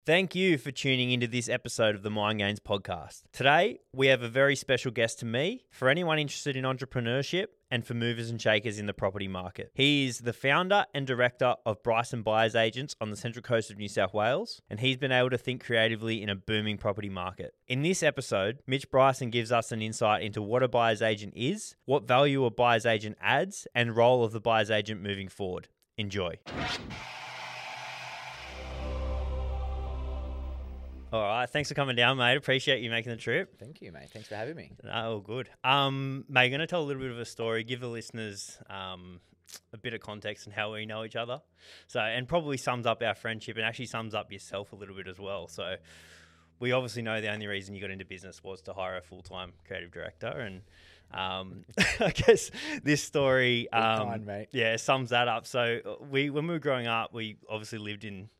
Thank you for tuning into this episode of the Mind Gains podcast. Today, we have a very special guest to me, for anyone interested in entrepreneurship and for movers and shakers in the property market. He is the founder and director of Bryson Buyers Agents on the Central Coast of New South Wales, and he's been able to think creatively in a booming property market. In this episode, Mitch Bryson gives us an insight into what a buyer's agent is, what value a buyer's agent adds, and role of the buyer's agent moving forward. Enjoy. All right, thanks for coming down, mate. Appreciate you making the trip. Thank you, mate. Thanks for having me. No, all good. Mate, you're going to tell a little bit of a story, give the listeners a bit of context on how we know each other. So, and probably sums up our friendship and actually sums up yourself a little bit as well. So, we obviously know the only reason you got into business was to hire a full-time creative director. And I guess this story, Kind, mate. yeah, sums that up. So, when we were growing up, we obviously lived in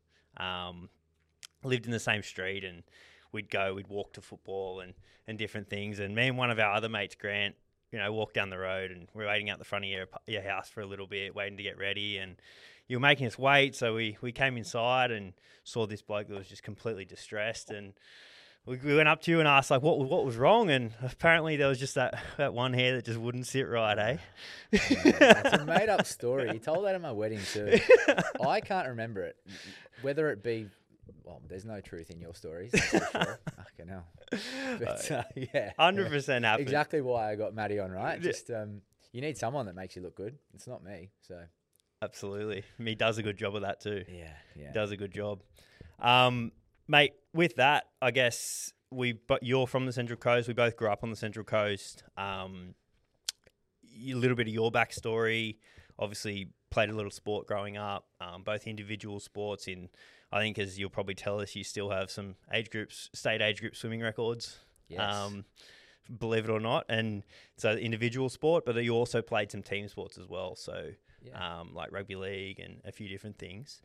the same street, and we'd walk to football and different things. And me and one of our other mates, Grant, walked down the road, and we were waiting out the front of your house for a little bit, waiting to get ready. And you were making us wait. So we came inside and saw this bloke that was just completely distressed. And we went up to you and asked, like, what was wrong? And apparently there was just that one hair that just wouldn't sit right, eh? It's a made-up story. You told that at my wedding too. I can't remember it. Whether it be... Well, there's no truth in your stories, that's for sure. Fucking hell. But, yeah. 100% happened. Exactly why I got Maddie on, right? Just you need someone that makes you look good. It's not me, so. Absolutely. He does a good job of that too. Yeah. He does a good job. Mate, with that, I guess you're from the Central Coast. We both grew up on the Central Coast. A little bit of your backstory. Obviously, played a little sport growing up, both individual sports in... I think, as you'll probably tell us, you still have some state age group swimming records, Yes. Believe it or not. And so individual sport, but you also played some team sports as well. So like rugby league and a few different things.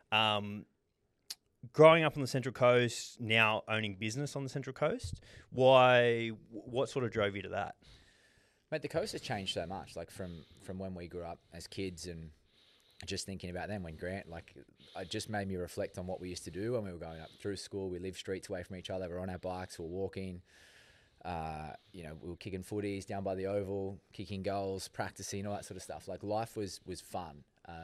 Growing up on the Central Coast, now owning business on the Central Coast, what sort of drove you to that? Mate, the coast has changed so much, like from when we grew up as kids, and just thinking about them when Grant, like, it just made me reflect on what we used to do when we were going up through school. We lived streets away from each other. We were on our bikes. We were walking. We were kicking footies down by the oval, kicking goals, practicing, all that sort of stuff. Like, life was fun.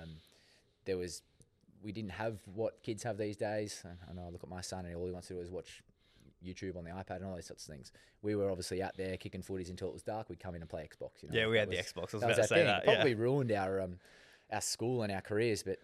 We didn't have what kids have these days. I know I look at my son and all he wants to do is watch YouTube on the iPad and all those sorts of things. We were obviously out there kicking footies until it was dark. We'd come in and play Xbox. Yeah, we had the Xbox. I was about to say thing. that. Probably ruined our school and our careers, but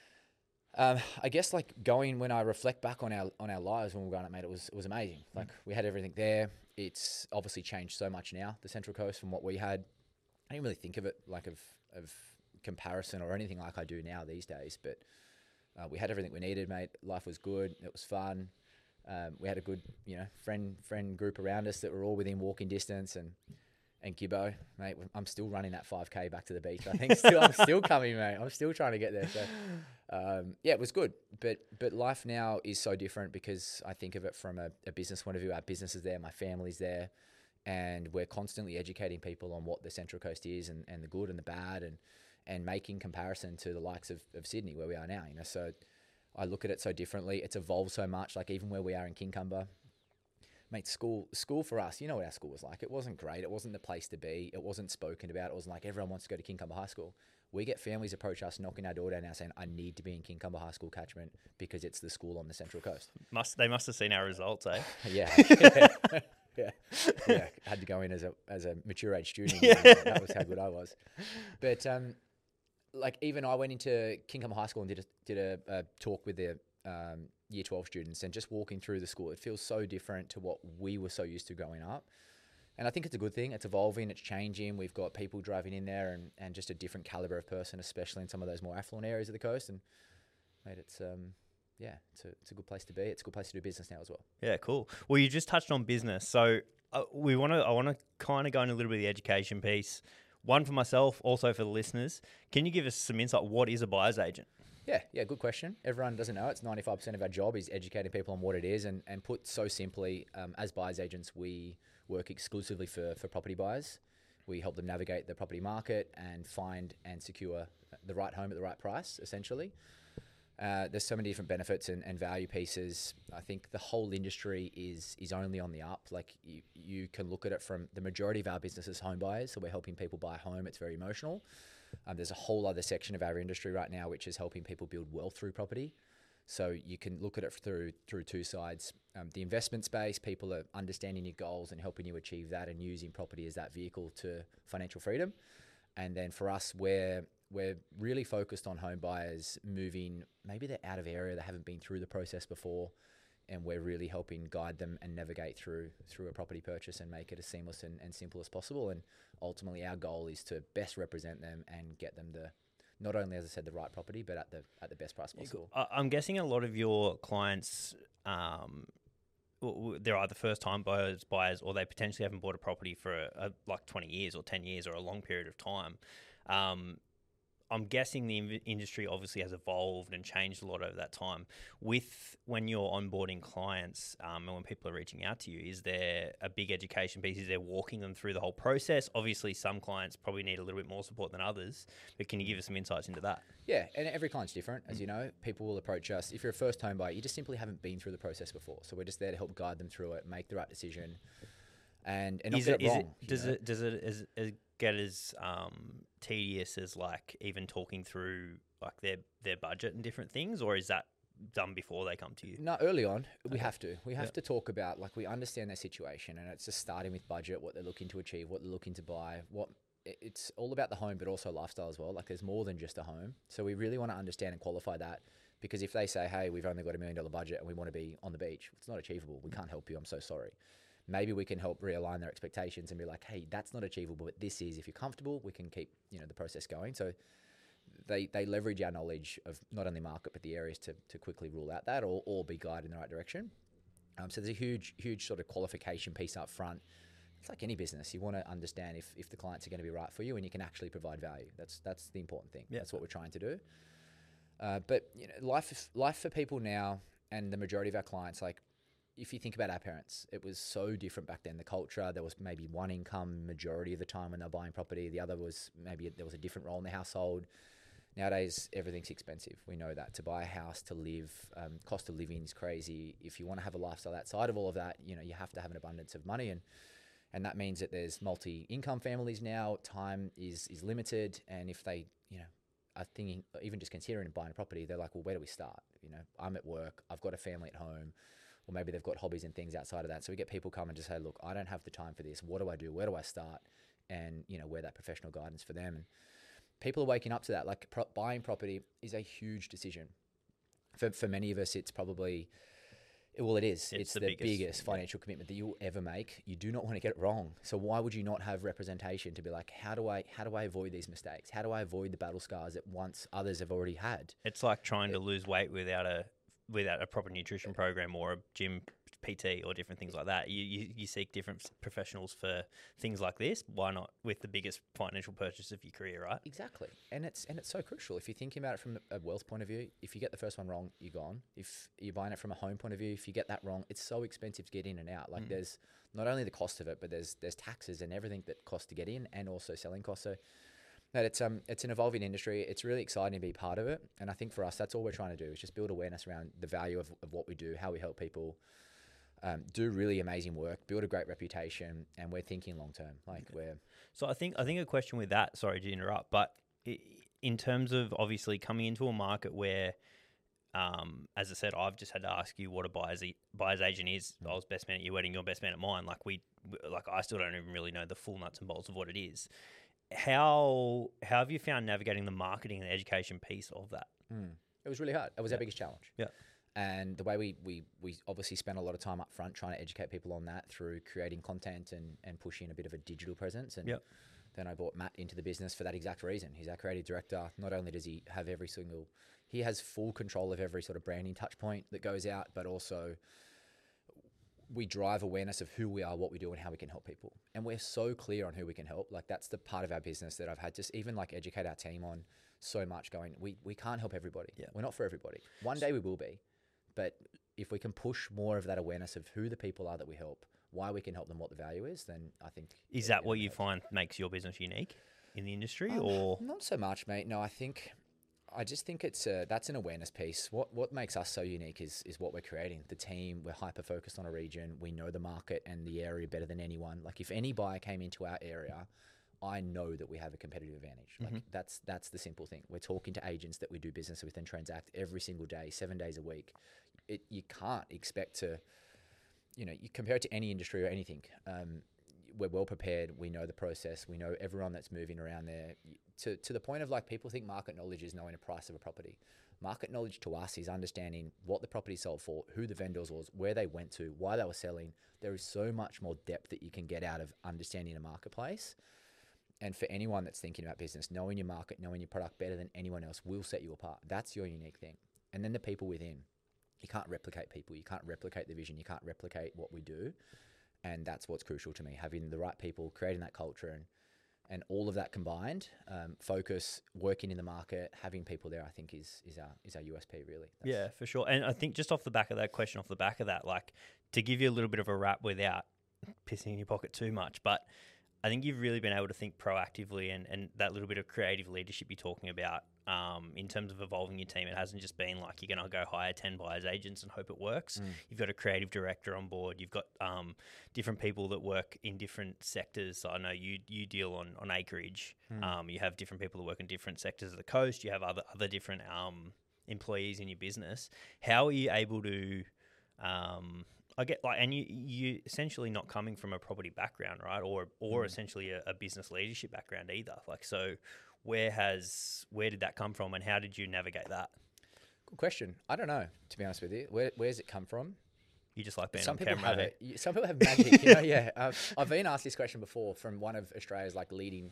I guess, like, when I reflect back on our lives when we were growing up, mate, it was amazing. Like, we had everything there. It's obviously changed so much now, the Central Coast, from what we had. I didn't really think of it like of comparison or anything like I do now these days, but we had everything we needed, mate. Life was good. It was fun. We had a good, friend group around us that were all within walking distance, and Gibbo, mate, I'm still running that 5K back to the beach. I think I'm still coming, mate. I'm still trying to get there. So, it was good. But life now is so different because I think of it from a business point of view. Our business is there, my family's there, and we're constantly educating people on what the Central Coast is and the good and the bad, and making comparison to the likes of Sydney, where we are now. So I look at it so differently. It's evolved so much. Like, even where we are in Kincumber. Mate, school for us, you know what our school was like. It wasn't great. It wasn't the place to be. It wasn't spoken about. It wasn't like everyone wants to go to Kincumber High School. We get families approach us, knocking our door down now saying, I need to be in Kincumber High School catchment because it's the school on the Central Coast. They must have seen our results, eh? Yeah. Yeah. Had to go in as a mature age student. Yeah. That was how good I was. But like, even I went into Kincumber High School and did a talk with the Year 12 students, and just walking through the school, it feels so different to what we were so used to growing up. And I think it's a good thing. It's evolving, it's changing. We've got people driving in there and just a different caliber of person, especially in some of those more affluent areas of the coast. And mate, it's a good place to be. It's a good place to do business now as well. Yeah, cool. Well, you just touched on business, so I want to kind of go into a little bit of the education piece. One for myself, also for the listeners. Can you give us some insight? What is a buyer's agent? Yeah, good question. Everyone doesn't know. It's 95% of our job is educating people on what it is. And put so simply, as buyer's agents, we work exclusively for property buyers. We help them navigate the property market and find and secure the right home at the right price, essentially. There's so many different benefits and value pieces. I think the whole industry is only on the up. Like you can look at it from the majority of our business is home buyers, so we're helping people buy a home. It's very emotional. There's a whole other section of our industry right now which is helping people build wealth through property. So you can look at it through two sides. The investment space, people are understanding your goals and helping you achieve that and using property as that vehicle to financial freedom. And then for us, we're really focused on home buyers moving, maybe they're out of area, they haven't been through the process before, and we're really helping guide them and navigate through a property purchase and make it as seamless and simple as possible. And ultimately our goal is to best represent them and get them not only, as I said, the right property, but at the best price possible. I'm guessing a lot of your clients, they're either first-time buyers, or they potentially haven't bought a property for like 20 years or 10 years or a long period of time. I'm guessing the industry obviously has evolved and changed a lot over that time. When you're onboarding clients and when people are reaching out to you, is there a big education piece? Is there walking them through the whole process? Obviously, some clients probably need a little bit more support than others, but can you give us some insights into that? Yeah, and every client's different, as you know. People will approach us. If you're a first home buyer, you just simply haven't been through the process before. So we're just there to help guide them through it, make the right decision, and not get it wrong. Does it get as tedious as like even talking through like their budget and different things, or is that done before they come to you? No, early on, we have to talk about, like, we understand their situation, and it's just starting with budget, what they're looking to achieve, what they're looking to buy, it's all about the home, but also lifestyle as well. Like, there's more than just a home. So we really want to understand and qualify that, because if they say, hey, we've only got $1 million budget and we want to be on the beach, it's not achievable. We can't help you. I'm so sorry. Maybe we can help realign their expectations and be like, hey, that's not achievable, but this is. If you're comfortable, we can keep, the process going. So they leverage our knowledge of not only market, but the areas to quickly rule out that or be guided in the right direction. So there's a huge sort of qualification piece up front. It's like any business. You want to understand if the clients are going to be right for you and you can actually provide value. That's the important thing. Yeah. That's what we're trying to do. But life for people now, and the majority of our clients, like, if you think about our parents, it was so different back then. The culture, there was maybe one income majority of the time when they're buying property. The other was maybe there was a different role in the household. Nowadays, everything's expensive. We know that. To buy a house, to live, cost of living is crazy. If you want to have a lifestyle outside of all of that, you have to have an abundance of money. And that means that there's multi-income families now. Time is limited. And if they, are thinking, even just considering buying a property, they're like, well, where do we start? I'm at work. I've got a family at home. Or maybe they've got hobbies and things outside of that. So we get people come and just say, look, I don't have the time for this. What do I do? Where do I start? And, we're that professional guidance for them. And people are waking up to that. Like, buying property is a huge decision. For many of us, it's probably, well, it is. It's the biggest financial commitment that you'll ever make. You do not want to get it wrong. So why would you not have representation to be like, how do I avoid these mistakes? How do I avoid the battle scars that once others have already had? It's like trying to lose weight without a proper nutrition program or a gym PT or different things like that. You seek different professionals for things like this. Why not with the biggest financial purchase of your career, right? Exactly. And it's so crucial. If you're thinking about it from a wealth point of view, if you get the first one wrong, you're gone. If you're buying it from a home point of view, if you get that wrong, it's so expensive to get in and out. Like, there's not only the cost of it, but there's taxes and everything that costs to get in, and also selling costs. So that it's an evolving industry. It's really exciting to be part of it. And I think for us, that's all we're trying to do, is just build awareness around the value of what we do, how we help people do really amazing work, build a great reputation, and we're thinking long term. So I think a question with that, sorry to interrupt, but in terms of obviously coming into a market where, as I said, I've just had to ask you what a buyer's agent is. I was best man at your wedding, you're best man at mine. I still don't even really know the full nuts and bolts of what it is. How have you found navigating the marketing and the education piece of that? It was really hard. It was our biggest challenge. Yeah. And the way we obviously spent a lot of time up front trying to educate people on that through creating content and pushing a bit of a digital presence. And then I brought Matt into the business for that exact reason. He's our creative director. Not only does he have he has full control of every sort of branding touch point that goes out, but also we drive awareness of who we are, what we do, and how we can help people. And we're so clear on who we can help. Like, that's the part of our business that I've had just even educate our team on so much, going, we can't help everybody. Yeah. We're not for everybody. One day we will be. But if we can push more of that awareness of who the people are that we help, why we can help them, what the value is, then I think... Is that what you find makes your business unique in the industry, or...? Not so much, mate. No, I think I just think that's an awareness piece. What makes us so unique is what we're creating. The team, we're hyper focused on a region. We know the market and the area better than anyone. Like if any buyer came into our area, I know that we have a competitive advantage. Like that's the simple thing. We're talking to agents that we do business with and transact every single day, 7 days a week. You can't expect to, you compare it to any industry or anything. We're well prepared. We know the process. We know everyone that's moving around there. To the point of like people think market knowledge is knowing the price of a property. Market knowledge to us is understanding what the property sold for, who the vendors was, where they went to, why they were selling. There is so much more depth that you can get out of understanding a marketplace. And for anyone that's thinking about business, knowing your market, knowing your product better than anyone else will set you apart. That's your unique thing. And then the people within. You can't replicate people. You can't replicate the vision. You can't replicate what we do. And that's what's crucial to me, having the right people, creating that culture and all of that combined, focus, working in the market, having people there, I think is our USP really. Yeah, for sure. And I think just off the back of that, like to give you a little bit of a wrap without pissing in your pocket too much, but I think you've really been able to think proactively and that little bit of creative leadership you're talking about in terms of evolving your team. It hasn't just been like you're going to go hire 10 buyers agents and hope it works. You've got a creative director on board. You've got different people that work in different sectors. So I know you deal on acreage. You have different people that work in different sectors of the coast. You have other different employees in your business. How are you able to... I get like, and you essentially not coming from a property background, right? Or essentially a business leadership background either. Like, so where did that come from and how did you navigate that? Good question. I don't know, to be honest with you. Where's it come from? You just like being Some on people camera. have it. Some people have magic, yeah. I've been asked this question before from one of Australia's like leading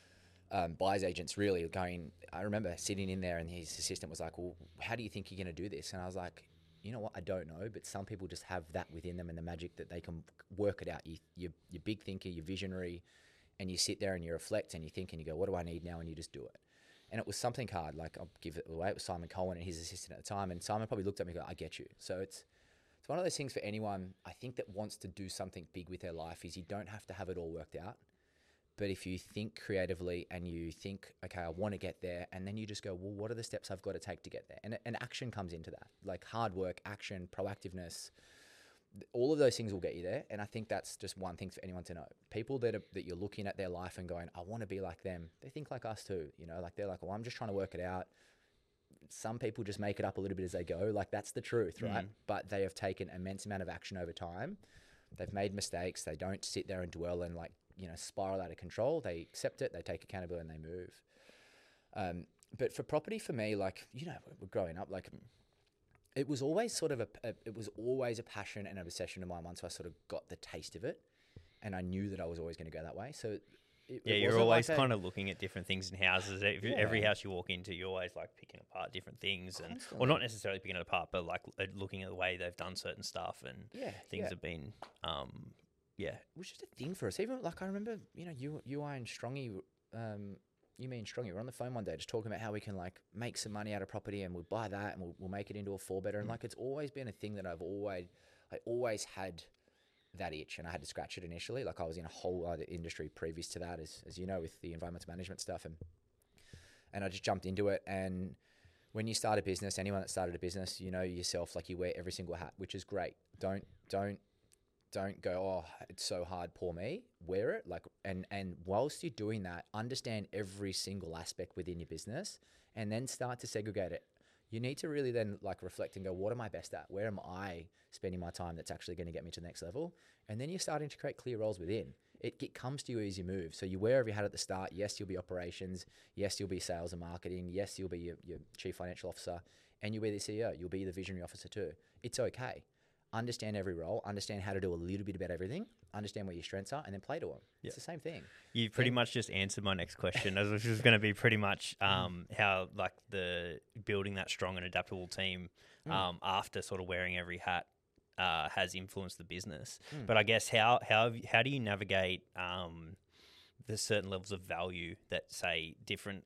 buyers agents really going, I remember sitting in there and his assistant was like, well, how do you think you're going to do this? And I was like, you know what? I don't know, but some people just have that within them and the magic that they can work it out. You're big thinker, you're visionary, and you sit there and you reflect and you think and you go, what do I need now? And you just do it. And it was something hard. Like I'll give it away. It was Simon Cohen and his assistant at the time. And Simon probably looked at me and go, I get you. So it's one of those things for anyone, I think, that wants to do something big with their life is you don't have to have it all worked out. But if you think creatively and you think, okay, I want to get there, and then you just go, well, what are the steps I've got to take to get there? And action comes into that, like hard work, action, proactiveness, all of those things will get you there. And I think that's just one thing for anyone to know. People that you're looking at their life and going, I want to be like them. They think like us too, like they're like, well, I'm just trying to work it out. Some people just make it up a little bit as they go. Like that's the truth, right? But they have taken immense amount of action over time. They've made mistakes. They don't sit there and dwell and like, spiral out of control. They accept it, they take accountability and they move. But for property, for me, like, we're growing up, like it was always sort of it was always a passion and an obsession of mine once I sort of got the taste of it. And I knew that I was always going to go that way. So you're always kind of looking at different things in houses. Every house you walk into, you're always like picking apart different things, or not necessarily picking it apart, but like looking at the way they've done certain stuff and things have been, it was just a thing for us. Even like I remember, you I and Strongy, you me and Strongy were on the phone one day just talking about how we can like make some money out of property and we'll buy that and we'll make it into a 4-bedder. And like it's always been a thing that I always had that itch, and I had to scratch it initially. Like I was in a whole other industry previous to that, as you know, with the environmental management stuff, and I just jumped into it. And when you start a business, anyone that started a business, yourself, like you wear every single hat, which is great. Don't go, oh, it's so hard, poor me. Wear it, like, and whilst you're doing that, understand every single aspect within your business, and then start to segregate it. You need to really then like reflect and go, what am I best at? Where am I spending my time that's actually going to get me to the next level? And then you're starting to create clear roles within. It comes to you as you move. So you wear every hat at the start. Yes, you'll be operations. Yes, you'll be sales and marketing. Yes, you'll be your chief financial officer. And you'll be the CEO. You'll be the visionary officer too. It's okay. Understand every role, understand how to do a little bit about everything, understand where your strengths are, and then play to them. It's the same thing. You pretty much just answered my next question, which was going to be pretty much how like the building that strong and adaptable team after sort of wearing every hat has influenced the business. But I guess how do you navigate the certain levels of value that say different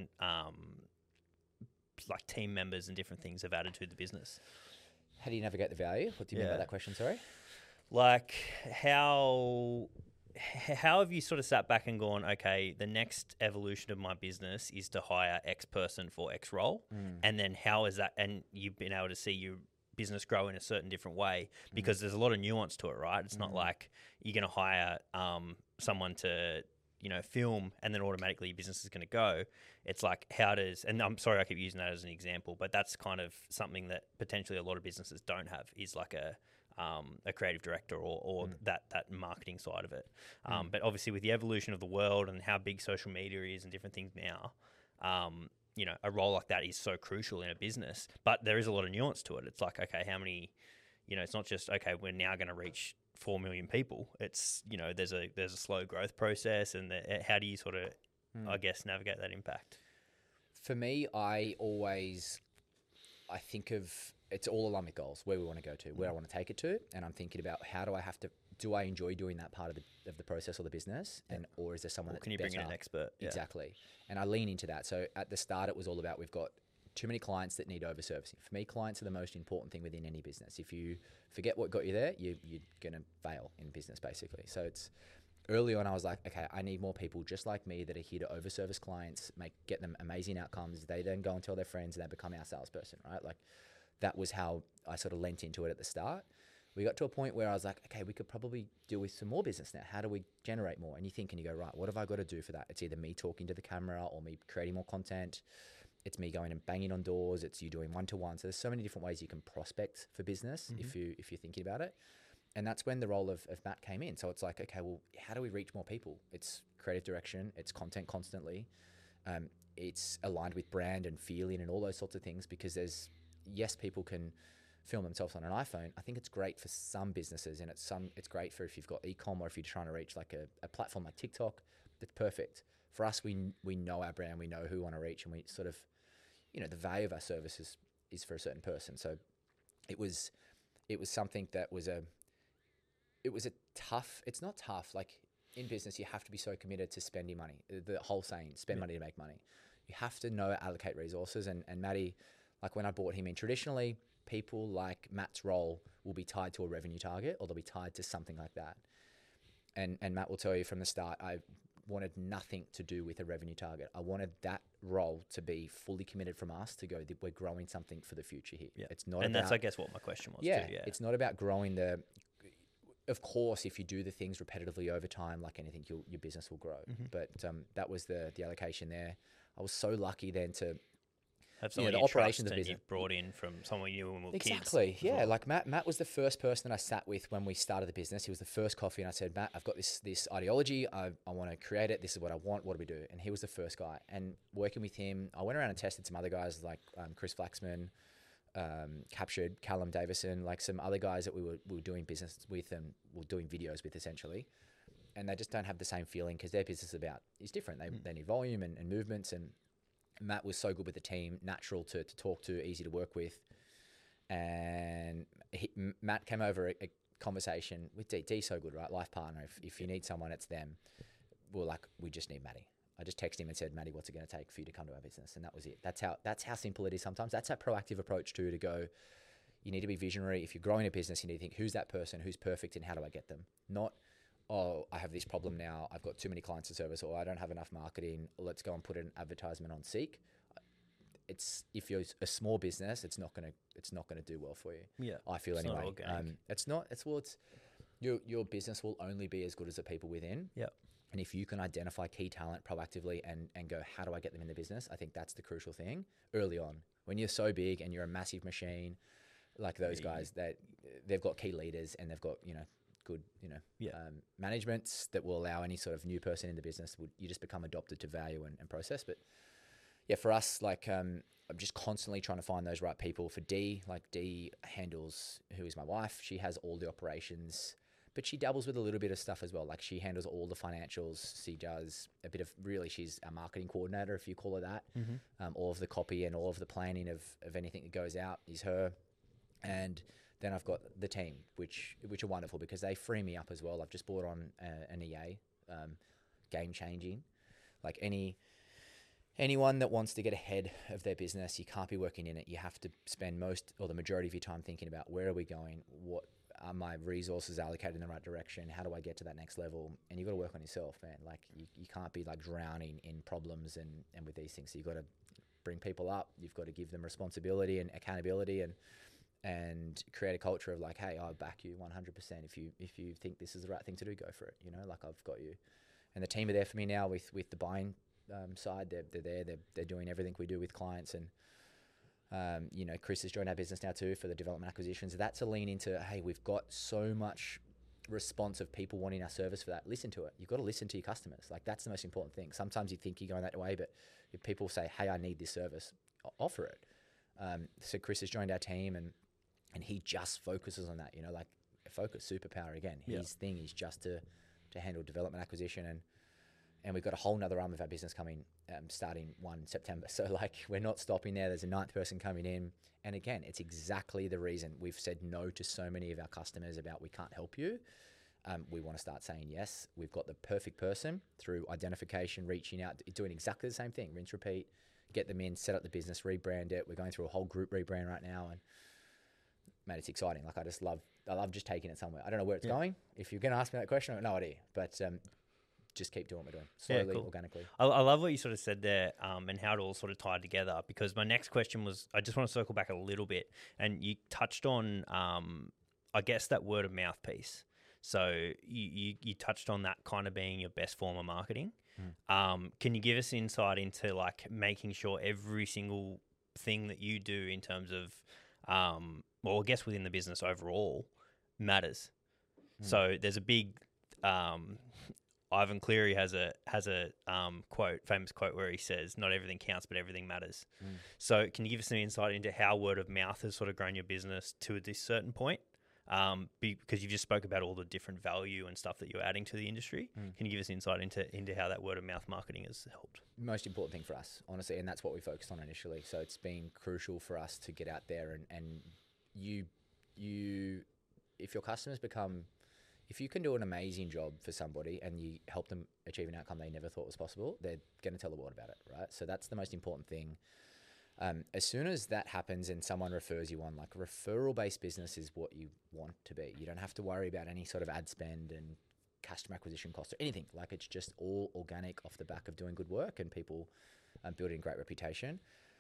like team members and different things have added to the business? How do you navigate the value? What do you mean by that question? Sorry. Like how how have you sort of sat back and gone, okay, the next evolution of my business is to hire X person for X role, and then how is that? And you've been able to see your business grow in a certain different way because there's a lot of nuance to it, right? It's not like you're going to hire someone to film and then automatically your business is going to go. It's like, how does, and I'm sorry I keep using that as an example, but that's kind of something that potentially a lot of businesses don't have, is like a creative director or that marketing side of it. But obviously with the evolution of the world and how big social media is and different things now, a role like that is so crucial in a business, but there is a lot of nuance to it. It's like, okay, how many, it's not just, okay, we're now going to reach 4 million people. It's, there's a slow growth process, and how do you sort of, I guess, navigate that impact? For me, I think of, it's all aligned with goals, where we want to go to, where I want to take it to. And I'm thinking about, do I enjoy doing that part of the process or the business? Or is there someone that's can you bring in an expert? Yeah. Exactly. And I lean into that. So at the start, it was all about, we've got too many clients that need over-servicing. For me, clients are the most important thing within any business. If you forget what got you there, you're going to fail in business, basically. So it's early on, I was like, okay, I need more people just like me that are here to over-service clients, get them amazing outcomes. They then go and tell their friends, and they become our salesperson, right? Like, that was how I sort of lent into it at the start. We got to a point where I was like, okay, we could probably deal with some more business now. How do we generate more? And you think and you go, right, what have I got to do for that? It's either me talking to the camera or me creating more content. It's me going and banging on doors. It's you doing one-to-one. So there's so many different ways you can prospect for business if you're thinking about it. And that's when the role of Matt came in. So it's like, okay, well, how do we reach more people? It's creative direction. It's content constantly. It's aligned with brand and feeling and all those sorts of things, because yes, people can film themselves on an iPhone. I think it's great for some businesses, and it's great for if you've got e-com, or if you're trying to reach like a platform like TikTok. It's perfect. For us, we know our brand, we know who we want to reach, and we sort of, the value of our services is for a certain person. So it was something that was it's not tough. Like, in business, you have to be so committed to spending money. The whole saying, spend money to make money. You have to know allocate resources. And Matty, like when I brought him in, traditionally, people like Matt's role will be tied to a revenue target, or they'll be tied to something like that. And Matt will tell you from the start, I wanted nothing to do with a revenue target. I wanted that role to be fully committed from us to go, we're growing something for the future here. Yeah. It's not and that's, I guess, what my question was too. Yeah. It's not about growing of course, if you do the things repetitively over time, like anything, your business will grow. But that was the allocation there. I was so lucky then to have someone the operations of business you brought in from someone you knew when we were exactly. kids. Yeah, like Matt was the first person that I sat with when we started the business. He was the first coffee, and I said, Matt, I've got this ideology. I want to create it. This is what I want. What do we do? And he was the first guy. And working with him, I went around and tested some other guys like Chris Flaxman, captured Callum Davison, like some other guys that we were doing business with and were doing videos with, essentially. And they just don't have the same feeling, because their business is different. They need volume and movements. And Matt was so good with the team, natural to talk to, easy to work with. And Matt came over a conversation with D. So good, right? Life partner. If you need someone, it's them. We just need Matty. I just texted him and said, Matty, what's it going to take for you to come to our business? And that was it. That's how simple it is sometimes. That's that proactive approach to go, you need to be visionary. If you're growing a business, you need to think, who's that person? Who's perfect, and how do I get them? Not, oh, I have this problem now. I've got too many clients to service, or I don't have enough marketing. Let's go and put an advertisement on Seek. If you're a small business, it's not gonna do well for you. Yeah, I feel it's anyway. Not organic. It's your business will only be as good as the people within. Yeah. And if you can identify key talent proactively and go, how do I get them in the business? I think that's the crucial thing early on. When you're so big and you're a massive machine, like those guys, that they've got key leaders and they've got good managements that will allow any sort of new person in the business. You just become adopted to value and process. But yeah, for us, like I'm just constantly trying to find those right people. For D, like D handles, who is my wife, she has all the operations, but she dabbles with a little bit of stuff as well. Like she handles all the financials. She does a bit of, really, she's our marketing coordinator, if you call her that. All of the copy and all of the planning of anything that goes out is her. And then I've got the team, which are wonderful because they free me up as well. I've just brought on an EA, game changing. Like anyone that wants to get ahead of their business, you can't be working in it. You have to spend most or the majority of your time thinking about where are we going, what are my resources allocated in the right direction? How do I get to that next level? And you got to work on yourself, man. Like you can't be like drowning in problems and with these things. So you got to bring people up. You've got to give them responsibility and accountability and create a culture of like, hey, I'll back you 100%. If you think this is the right thing to do, go for it. You know, like I've got you. And the team are there for me now with the buying side. They're there. They're doing everything we do with clients. And you know, Chris has joined our business now too for the development acquisitions. That's a lean into, hey, we've got so much response of people wanting our service for that. Listen to it. You've got to listen to your customers. Like that's the most important thing. Sometimes you think you're going that way, but if people say, hey, I need this service, offer it. So Chris has joined our team and he just focuses on that, you know, like focus, superpower again. His thing is just to handle development acquisition and we've got a whole nother arm of our business coming starting 1 September. So like we're not stopping there. There's a 9th person coming in. And again, it's exactly the reason we've said no to so many of our customers about we can't help you. We want to start saying yes. We've got the perfect person through identification, reaching out, doing exactly the same thing. Rinse, repeat, get them in, set up the business, rebrand it. We're going through a whole group rebrand right now. And mate, it's exciting. Like I love just taking it somewhere. I don't know where it's going. If you're going to ask me that question, I have no idea. But just keep doing what we're doing slowly, organically. I love what you sort of said there and how it all sort of tied together, because my next question was, I just want to circle back a little bit, and you touched on, I guess, that word of mouth piece. So you touched on that kind of being your best form of marketing. Can you give us insight into like making sure every single thing that you do in terms of, well, I guess within the business overall matters? So there's a big, Ivan Cleary has a famous quote where he says, "Not everything counts, but everything matters." So can you give us some insight into how word of mouth has sort of grown your business to this certain point? Because you just spoke about all the different value and stuff that you're adding to the industry. Can you give us insight into how that word of mouth marketing has helped? Most important thing for us, honestly, and that's what we focused on initially. So it's been crucial for us to get out there and you if your customers if you can do an amazing job for somebody and you help them achieve an outcome they never thought was possible, they're going to tell the world about it, right? So that's the most important thing. As soon as that happens and someone refers you on, like referral-based business is what you want to be. You don't have to worry about any sort of ad spend and customer acquisition costs or anything. Like it's just all organic off the back of doing good work and people building great reputation.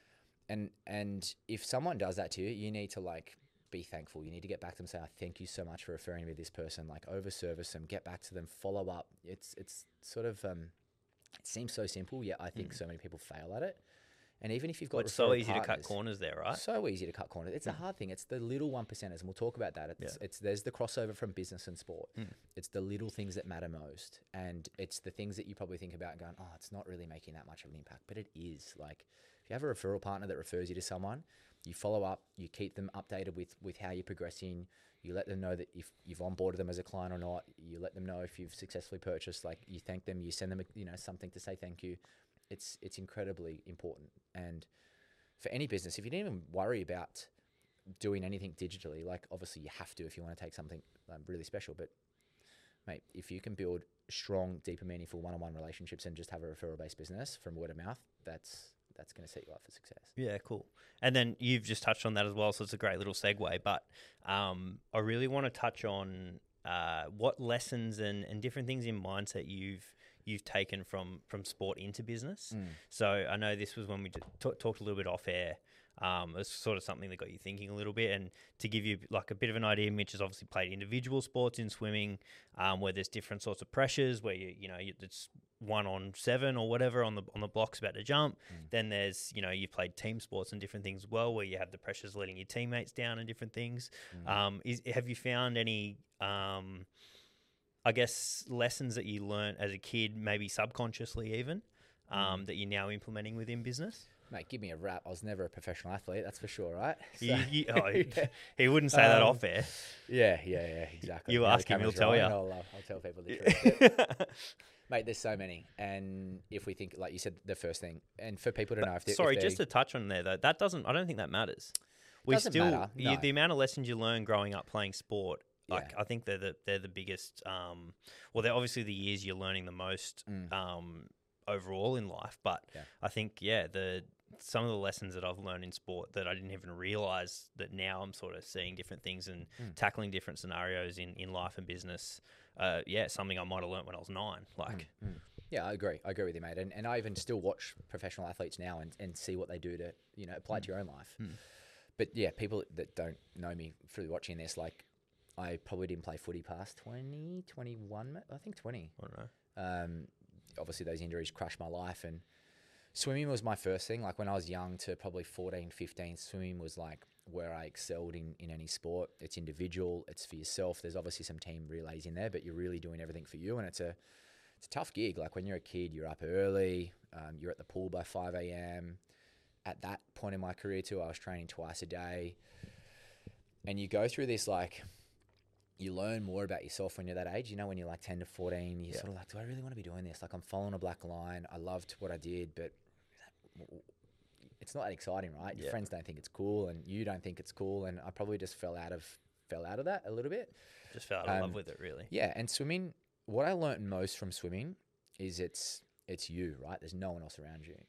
And if someone does that to you, you need to like be thankful. You need to get back to them and say, "I thank you so much for referring me to this person." Like over service them, get back to them, follow up. It's sort of it seems so simple, yet I think so many people fail at it. And even if you've got it's so easy to cut corners there, right? So easy to cut corners. It's a hard thing. It's the little 1%ers, and we'll talk about that. There's the crossover from business and sport. It's the little things that matter most, and it's the things that you probably think about and going, "Oh, it's not really making that much of an impact," but it is. Like if you have a referral partner that refers you to someone, you follow up, you keep them updated with how you're progressing. You let them know that if you've onboarded them as a client or not. You let them know if you've successfully purchased. Like you thank them, you send them something to say thank you. It's incredibly important. And for any business, if you didn't even worry about doing anything digitally, like obviously you have to if you want to take something really special. But mate, if you can build strong, deeper, meaningful one-on-one relationships and just have a referral-based business from word of mouth, that's going to set you up for success. Yeah, cool. And then you've just touched on that as well, so it's a great little segue. But I really want to touch on what lessons and different things in mindset you've taken from sport into business. So I know this was when we talked a little bit off air. It's sort of something that got you thinking a little bit. And to give you like a bit of an idea, Mitch has obviously played individual sports in swimming, where there's different sorts of pressures, where it's 1-on-7 or whatever on the blocks about to jump. Then there's you've played team sports and different things as well, where you have the pressures letting your teammates down and different things. Have you found any I guess lessons that you learned as a kid, maybe subconsciously even, that you're now implementing within business? Mate, give me a rap. I was never a professional athlete, that's for sure, right? So, he wouldn't say that off air. Yeah, exactly. You ask him, he'll tell you. I'll tell people the truth. Mate, there's so many. And if we think, like you said, the first thing, and for people to know if Sorry, just to touch on there, though, I don't think that matters. Doesn't matter, no. The amount of lessons you learn growing up playing sport, I think they're the biggest. Well, they're obviously the years you're learning the most overall in life. But I think some of the lessons that I've learned in sport that I didn't even realize that now I'm sort of seeing different things and tackling different scenarios in life and business. Something I might have learned when I was 9. Like, Yeah, I agree. I agree with you, mate. And I even still watch professional athletes now and see what they do to, apply it to your own life. But yeah, people that don't know me through watching this, like, I probably didn't play footy past 20, 21, I think 20. I don't know. Obviously those injuries crushed my life, and swimming was my first thing. Like when I was young to probably 14, 15, swimming was like where I excelled in any sport. It's individual, it's for yourself. There's obviously some team relays in there, but you're really doing everything for you. And it's a tough gig. Like when you're a kid, you're up early, you're at the pool by 5 a.m. At that point in my career too, I was training twice a day. And you go through this, like, you learn more about yourself when you're that age. When you're like 10 to 14, you're sort of like, do I really want to be doing this? Like, I'm following a black line. I loved what I did, but it's not that exciting, right? Your friends don't think it's cool, and you don't think it's cool. And I probably just fell out of that a little bit. Just fell out of love with it, really. Yeah, and swimming, what I learnt most from swimming is it's you, right? There's no one else around you.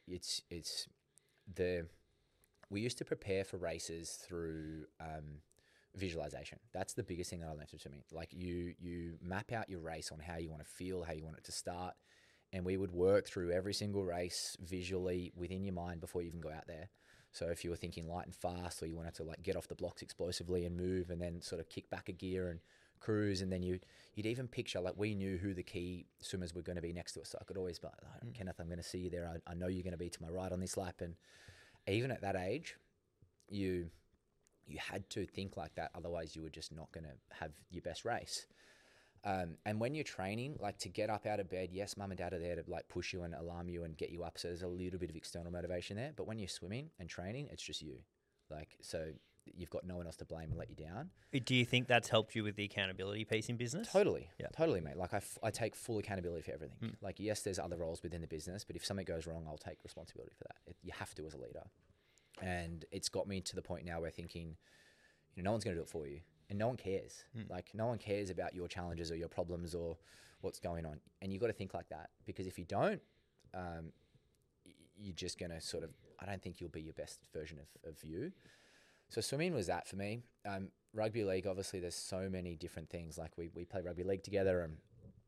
We used to prepare for races through visualization. That's the biggest thing that I learned from swimming. Like you map out your race on how you want to feel, how you want it to start. And we would work through every single race visually within your mind before you even go out there. So if you were thinking light and fast, or you wanted to like get off the blocks explosively and move, and then sort of kick back a gear and cruise, and then you'd even picture, like, we knew who the key swimmers were going to be next to us. So I could always be like, Kenneth, I'm going to see you there. I know you're going to be to my right on this lap. And even at that age, you had to think like that. Otherwise, you were just not going to have your best race. And when you're training, like, to get up out of bed, yes, mum and dad are there to like push you and alarm you and get you up. So there's a little bit of external motivation there. But when you're swimming and training, it's just you. Like, so you've got no one else to blame and let you down. Do you think that's helped you with the accountability piece in business? Totally. Yeah. Totally, mate. Like I take full accountability for everything. Like, yes, there's other roles within the business, but if something goes wrong, I'll take responsibility for that. You have to as a leader. And it's got me to the point now where thinking, no one's going to do it for you. And no one cares. Like, no one cares about your challenges or your problems or what's going on. And you've got to think like that, because if you don't, you're just going to sort of, I don't think you'll be your best version of you. So swimming was that for me. Rugby league, obviously there's so many different things. Like we play rugby league together, and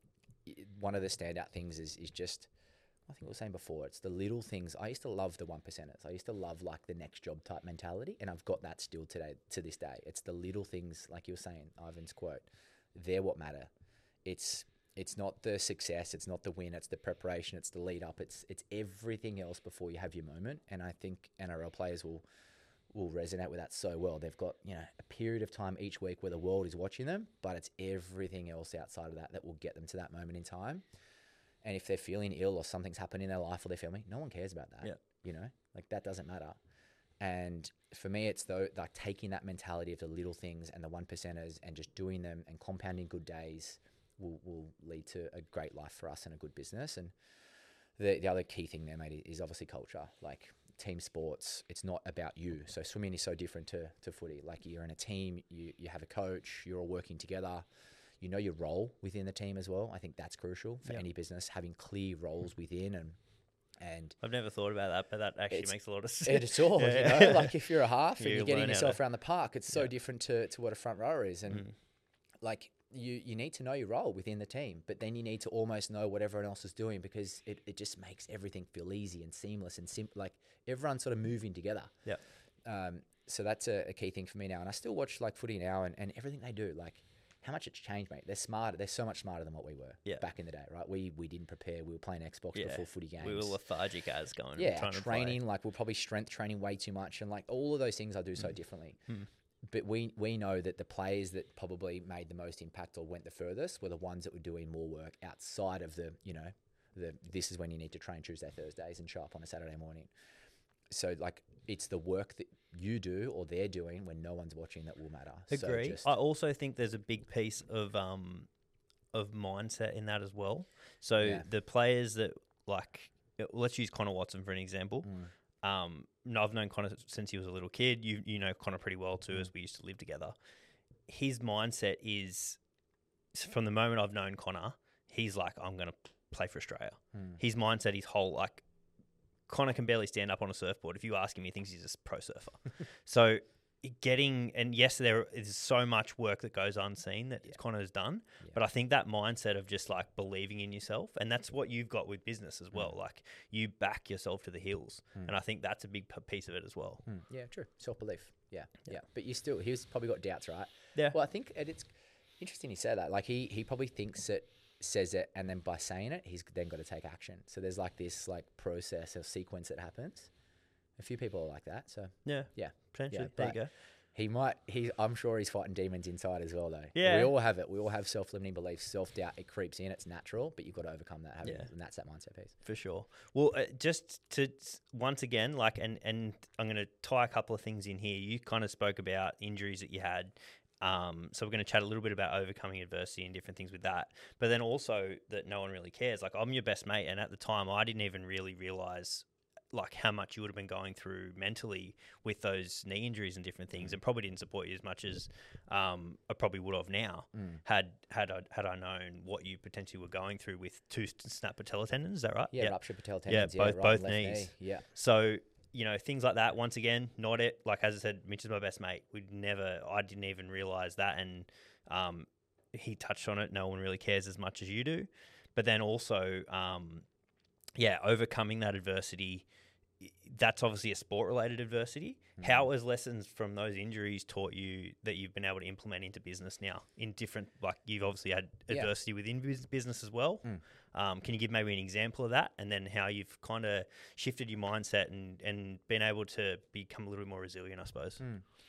one of the standout things is just, I think we were saying before, it's the little things. I used to love the 1%ers. I used to love like the next job type mentality, and I've got that still today, to this day. It's the little things, like you were saying, Ivan's quote, they're what matter. It's not the success, it's not the win, it's the preparation, it's the lead up, it's everything else before you have your moment. And I think NRL players will resonate with that so well. They've got, a period of time each week where the world is watching them, but it's everything else outside of that will get them to that moment in time. And if they're feeling ill or something's happened in their life or their family, no one cares about that. Yeah. Like, that doesn't matter. And for me, it's like taking that mentality of the little things and the 1%ers and just doing them and compounding good days will lead to a great life for us and a good business. And the other key thing there, mate, is obviously culture. Like, team sports, it's not about you. So swimming is so different to footy. Like, you're in a team, you have a coach, you're all working together. You know your role within the team as well. I think that's crucial for any business, having clear roles within. And I've never thought about that, but that actually makes a lot of sense. It's all, like, if you're a half and you're getting yourself around the park, it's so different to what a front rower is. And like, you need to know your role within the team, but then you need to almost know what everyone else is doing, because it just makes everything feel easy and seamless and like everyone's sort of moving together. Yeah. So that's a key thing for me now. And I still watch like footy now and everything they do, like, how much it's changed, mate. They're smarter. They're so much smarter than what we were back in the day, right? We didn't prepare. We were playing Xbox before footy games. We were lethargic as going. Training, like, we're probably strength training way too much, and like all of those things I do so differently. But we know that the players that probably made the most impact or went the furthest were the ones that were doing more work outside of the this is when you need to train Tuesday, Thursdays and show up on a Saturday morning. So like, it's the work that you do or they're doing when no one's watching that will matter. Agree. I also think there's a big piece of mindset in that as well. So the players that, like, let's use Connor Watson for an example. I've known Connor since he was a little kid. You know Connor pretty well too, as we used to live together. His mindset is, from the moment I've known Connor, he's like, I'm going to play for Australia. His mindset, his whole, like, Connor can barely stand up on a surfboard. If you ask him, he thinks he's a pro surfer. So yes, there is so much work that goes unseen that Connor's done, but I think that mindset of just like believing in yourself, and that's what you've got with business as well. Like you back yourself to the hills, and I think that's a big piece of it as well. Yeah, true. Self-belief. Yeah. But he's probably got doubts, right? Yeah. Well, I think it's interesting you say that. Like he probably thinks it, says it, and then by saying it, he's then got to take action. So there's like this like process or sequence that happens. A few people are like that. So yeah, potentially. Yeah, there you go. I'm sure he's fighting demons inside as well, though. Yeah. We all have it. We all have self-limiting beliefs, self-doubt. It creeps in. It's natural, but you've got to overcome that habit, and that's that mindset piece. For sure. Well, just to once again, like, and I'm going to tie a couple of things in here. You kind of spoke about injuries that you had. So we're going to chat a little bit about overcoming adversity and different things with that. But then also that no one really cares. Like, I'm your best mate, and at the time, I didn't even really realize like how much you would have been going through mentally with those knee injuries and different things, and probably didn't support you as much as I probably would have now had I known what you potentially were going through with 2 snap patella tendons. Is that right? Yeah, ruptured patella tendons. Yeah, both knees. Knee. Yeah. So things like that. Once again, not it. Like as I said, Mitch is my best mate. I didn't even realize that, and he touched on it. No one really cares as much as you do. But then also, overcoming that adversity. That's obviously a sport-related adversity. How has lessons from those injuries taught you that you've been able to implement into business now in different, like you've obviously had adversity within business as well. Can you give maybe an example of that, and then how you've kind of shifted your mindset and been able to become a little bit more resilient, I suppose?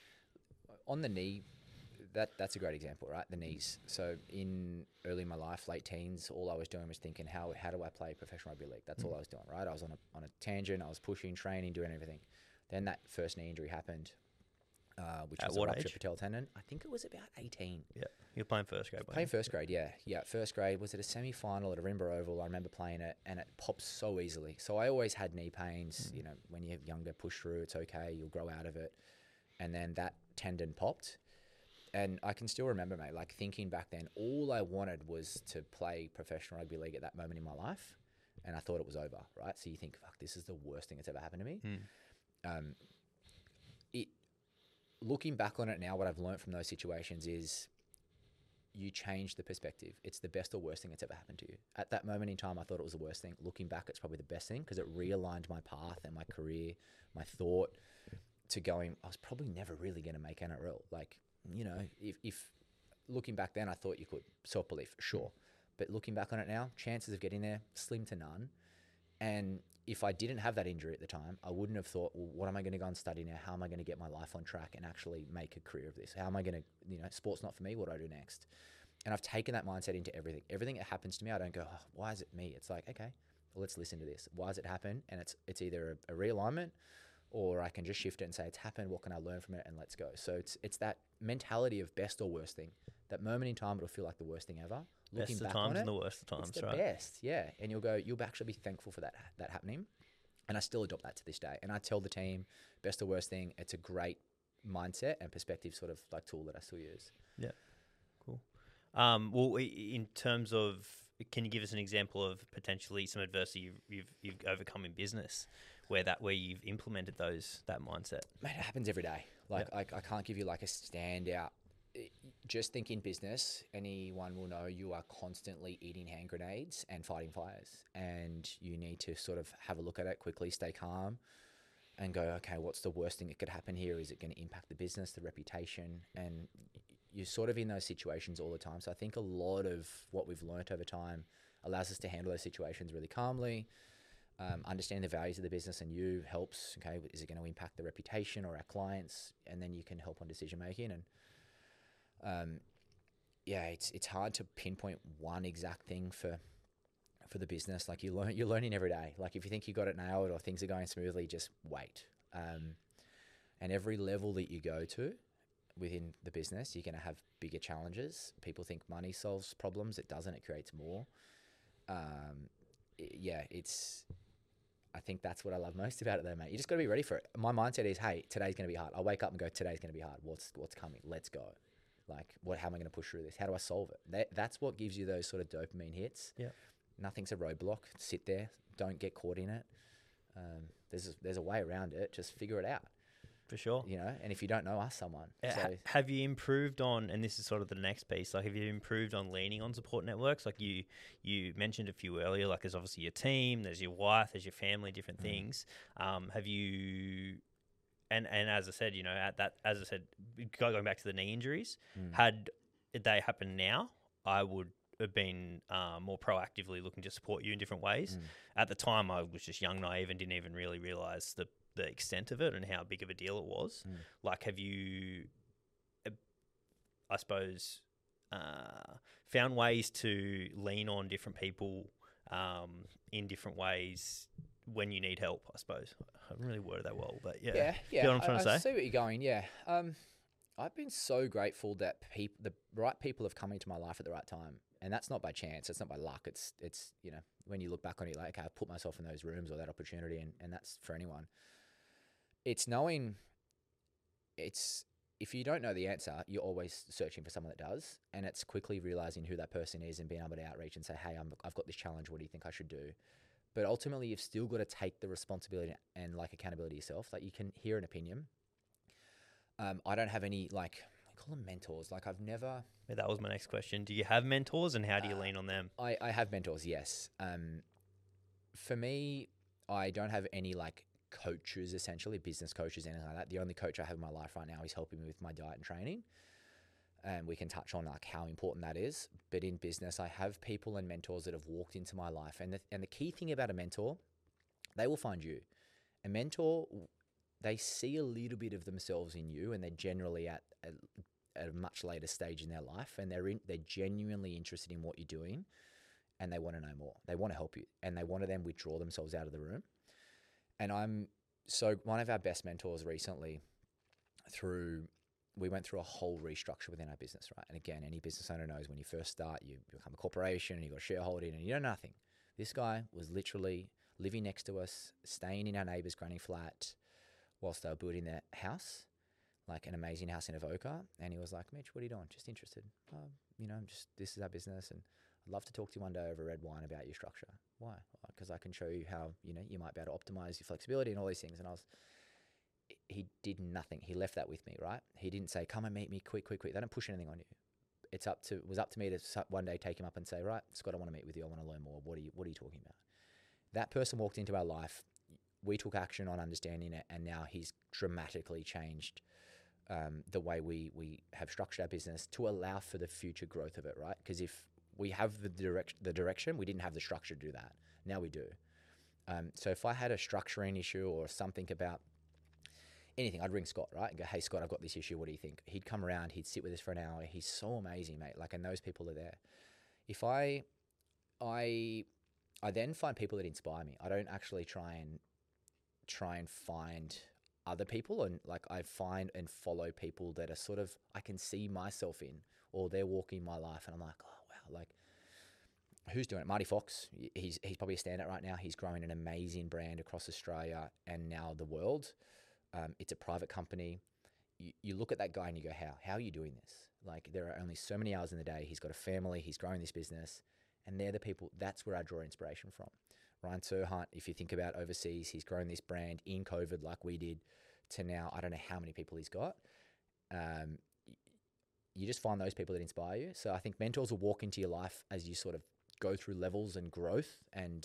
On the knee, that's a great example, right? The knees. So early in my life, late teens, all I was doing was thinking, how do I play professional rugby league? That's all I was doing, right? I was on a tangent. I was pushing, training, doing everything. Then that first knee injury happened, which was a ruptured patella tendon. I think it was about 18. Yeah, you were playing first grade. Playing first grade, yeah. First grade was at a semi-final at Arimba Oval. I remember playing it, and it pops so easily. So I always had knee pains. When you're younger, push through. It's okay. You'll grow out of it. And then that tendon popped. And I can still remember, mate, like thinking back then, all I wanted was to play professional rugby league at that moment in my life. And I thought it was over, right? So you think, fuck, this is the worst thing that's ever happened to me. Looking back on it now, what I've learned from those situations is you change the perspective. It's the best or worst thing that's ever happened to you. At that moment in time, I thought it was the worst thing. Looking back, it's probably the best thing because it realigned my path and my career, my thought to going, I was probably never really going to make NRL. Like, if looking back then, I thought you could. Self-belief, sure. But looking back on it now, chances of getting there, slim to none. And if I didn't have that injury at the time, I wouldn't have thought, well, what am I going to go and study now? How am I going to get my life on track and actually make a career of this? How am I going to, sport's not for me. What do I do next? And I've taken that mindset into everything. Everything that happens to me, I don't go, oh, why is it me? It's like, okay, well, let's listen to this. Why does it happen? And it's either a realignment, or I can just shift it and say, it's happened. What can I learn from it? And let's go. So it's that mentality of best or worst thing. That moment in time, it'll feel like the worst thing ever. Looking back on it, and the worst of times, it's the best. Yeah. And you'll actually be thankful for that happening. And I still adopt that to this day. And I tell the team, best or worst thing, it's a great mindset and perspective sort of like tool that I still use. Yeah. Cool. Well, in terms of, can you give us an example of potentially some adversity you've overcome in business where you've implemented that mindset? Mate, it happens every day. I can't give you like a standout. Just think in business, anyone will know you are constantly eating hand grenades and fighting fires, and you need to sort of have a look at it quickly, stay calm, and go, okay, what's the worst thing that could happen here? Is it going to impact the business, the reputation? And you're sort of in those situations all the time. So I think a lot of what we've learnt over time allows us to handle those situations really calmly. Understand the values of the business and you helps. Okay, is it going to impact the reputation or our clients? And then you can help on decision making. And it's hard to pinpoint one exact thing for the business. Like you're learning every day. Like if you think you got it nailed or things are going smoothly, just wait. And every level that you go to within the business, you're going to have bigger challenges. People think money solves problems. It doesn't. It creates more. I think that's what I love most about it though, mate. You just got to be ready for it. My mindset is, hey, today's going to be hard. I wake up and go, today's going to be hard. What's coming? Let's go. Like, how am I going to push through this? How do I solve it? That's what gives you those sort of dopamine hits. Yeah. Nothing's a roadblock. Sit there. Don't get caught in it. There's a way around it. Just figure it out, For sure. you know. And if you don't know, ask someone. So Have you improved on, and this is sort of the next piece, like have you improved on leaning on support networks? Like you mentioned a few earlier, like there's obviously your team, there's your wife, there's your family, different things. Have you, and as I said, you know, as I said, going back to the knee injuries, had they happened now, I would have been more proactively looking to support you in different ways. At the time, I was just young, naive, and didn't even really realize the extent of it and how big of a deal it was. Like, have you, I suppose, found ways to lean on different people in different ways when you need help, I suppose? I haven't really worded that well, but yeah. Yeah. You know what I'm trying to say? I see what you're going. Yeah. I've been so grateful that the right people have come into my life at the right time. And that's not by chance. It's not by luck. It's you know, when you look back on it, like, okay, I've put myself in those rooms or that opportunity, and that's for anyone. It's knowing, if you don't know the answer, you're always searching for someone that does. And it's quickly realizing who that person is and being able to outreach and say, hey, I've got this challenge. What do you think I should do? But ultimately, you've still got to take the responsibility and like accountability yourself. Like, you can hear an opinion. I don't have any, like, I call them mentors. Like, I've never... Yeah, that was my next question. Do you have mentors, and how do you lean on them? I have mentors, yes. For me, I don't have any, like, coaches, essentially, business coaches, anything like that. The only coach I have in my life right now is helping me with my diet and training. And we can touch on, like, how important that is. But in business, I have people and mentors that have walked into my life. And the key thing about a mentor, they will find you. A mentor, they see a little bit of themselves in you, and they're generally at a much later stage in their life, and they're genuinely interested in what you're doing, and they want to know more. They want to help you, and they want to then withdraw themselves out of the room. And one of our best mentors recently, we went through a whole restructure within our business, right? And again, any business owner knows when you first start, you become a corporation and you've got shareholding and you know nothing. This guy was literally living next to us, staying in our neighbour's granny flat whilst they were building their house, like an amazing house in Avoca. And he was like, Mitch, what are you doing? Just interested. This is our business, and I'd love to talk to you one day over red wine about your structure. Why? Because I can show you how, you might be able to optimize your flexibility and all these things. And he did nothing. He left that with me, right? He didn't say, come and meet me, quick. They don't push anything on you. It was up to me to one day take him up and say, right, Scott, I want to meet with you. I want to learn more. What are you talking about? That person walked into our life. We took action on understanding it, and now he's dramatically changed the way we have structured our business to allow for the future growth of it, right? Because if we have the direction, we didn't have the structure to do that. Now we do. So if I had a structuring issue or something about anything, I'd ring Scott, right? And go, hey, Scott, I've got this issue. What do you think? He'd come around. He'd sit with us for an hour. He's so amazing, mate. Like, and those people are there. If I then find people that inspire me. I don't actually try and find other people, and like, I find and follow people that are sort of, I can see myself in, or they're walking my life, and I'm like, oh wow, like, who's doing it? Marty Fox. He's probably a standout right now. He's growing an amazing brand across Australia and now the world. It's a private company. You look at that guy and you go, how are you doing this? Like, there are only so many hours in the day. He's got a family. He's growing this business, and they're the people. That's where I draw inspiration from. Ryan Serhant, if you think about overseas, he's grown this brand in COVID like we did to now, I don't know how many people he's got. You just find those people that inspire you. So I think mentors will walk into your life as you sort of go through levels and growth, and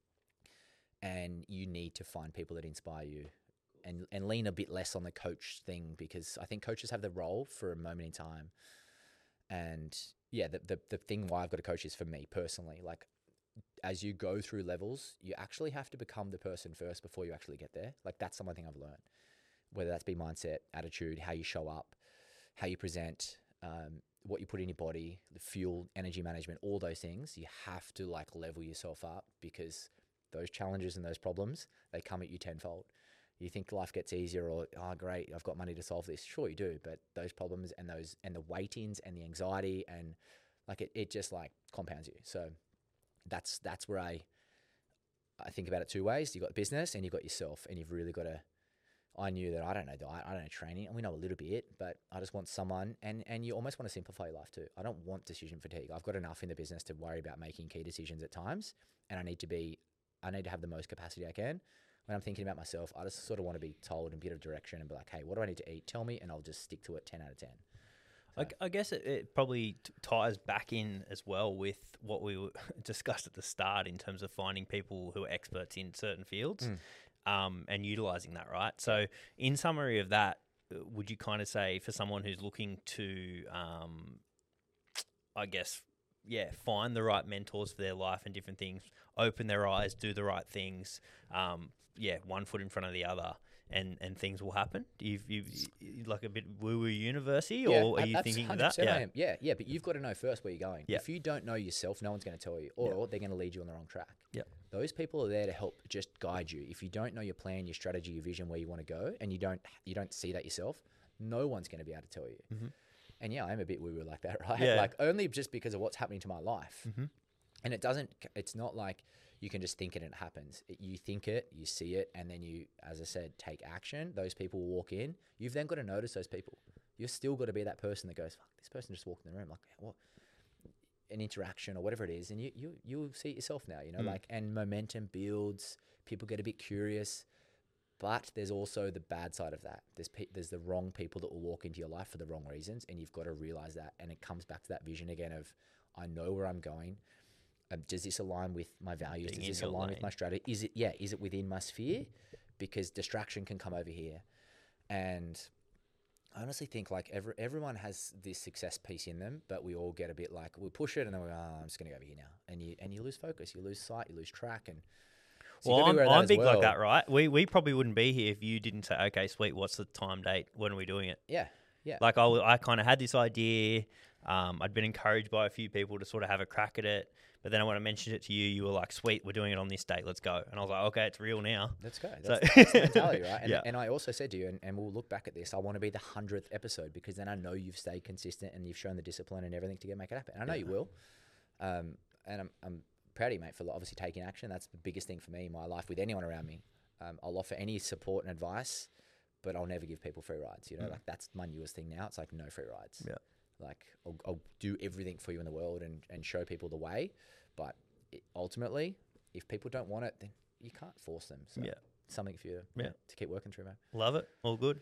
you need to find people that inspire you, and lean a bit less on the coach thing, because I think coaches have the role for a moment in time. And yeah, the thing why I've got a coach is for me personally, like, as you go through levels, you actually have to become the person first before you actually get there. Like, that's something I've learned, whether that's be mindset, attitude, how you show up, how you present, what you put in your body, the fuel, energy management, all those things. You have to, like, level yourself up, because those challenges and those problems, they come at you tenfold. You think life gets easier, or, oh, great, I've got money to solve this. Sure, you do. But those problems and the waitings and the anxiety, and like, it just, like, compounds you. So that's where I think about it two ways. You've got business and you've got yourself, and you've really got to, I knew that I don't know diet, I don't know training, and we know a little bit, but I just want someone, and you almost want to simplify your life too. I don't want decision fatigue. I've got enough in the business to worry about making key decisions at times, and I need to have the most capacity I can. when I'm thinking about myself, I just sort of want to be told a bit of direction and be like, hey, what do I need to eat? Tell me, and I'll just stick to it 10 out of 10. So. I guess it probably ties back in as well with what we discussed at the start in terms of finding people who are experts in certain fields and utilizing that, right? So in summary of that, would you kind of say for someone who's looking to, I guess, find the right mentors for their life and different things, open their eyes, do the right things, one foot in front of the other, and things will happen? You like a bit woo-woo university, or are you thinking of that? I am. Yeah, but you've got to know first where you're going. Yeah. If you don't know yourself, no one's going to tell you, or they're going to lead you on the wrong track. Yeah. Those people are there to help just guide you. If you don't know your plan, your strategy, your vision, where you want to go, and you don't see that yourself, no one's going to be able to tell you. Mm-hmm. And yeah, I'm a bit woo-woo like that, right? Yeah. Like only just because of what's happening to my life. Mm-hmm. And it's not like you can just think it and it happens. You think it, you see it, and then you, as I said, take action. Those people will walk in. You've then got to notice those people. You've still got to be that person that goes, fuck, this person just walked in the room. Like, what? An interaction or whatever it is. And you'll see it yourself now, and momentum builds. People get a bit curious. But there's also the bad side of that. There's the wrong people that will walk into your life for the wrong reasons, and you've got to realize that. And it comes back to that vision again of, I know where I'm going. Does this align with my values? Does this align with my strategy? Is it within my sphere? Because distraction can come over here. And I honestly think like everyone has this success piece in them, but we all get a bit like, we push it and then we're, I'm just going to go over here now. And you lose focus, you lose sight, you lose track. And so I'm big like that, right? We probably wouldn't be here if you didn't say, okay, sweet, what's the time date? When are we doing it? Yeah. Like I kind of had this idea. I'd been encouraged by a few people to sort of have a crack at it. But then when I mentioned it to you, you were like, sweet, we're doing it on this date. Let's go. And I was like, okay, it's real now. Let's go. That's the mentality, right? And I also said to you, and we'll look back at this, I want to be the 100th episode because then I know you've stayed consistent and you've shown the discipline and everything to make it happen. And I know you will. And I'm proud of you, mate, for obviously taking action. That's the biggest thing for me in my life with anyone around me. I'll offer any support and advice, but I'll never give people free rides. Like that's my newest thing now. It's like no free rides. Yeah. Like I'll do everything for you in the world and show people the way. But ultimately, if people don't want it, then you can't force them. So something for you to keep working through, mate. Love it. All good.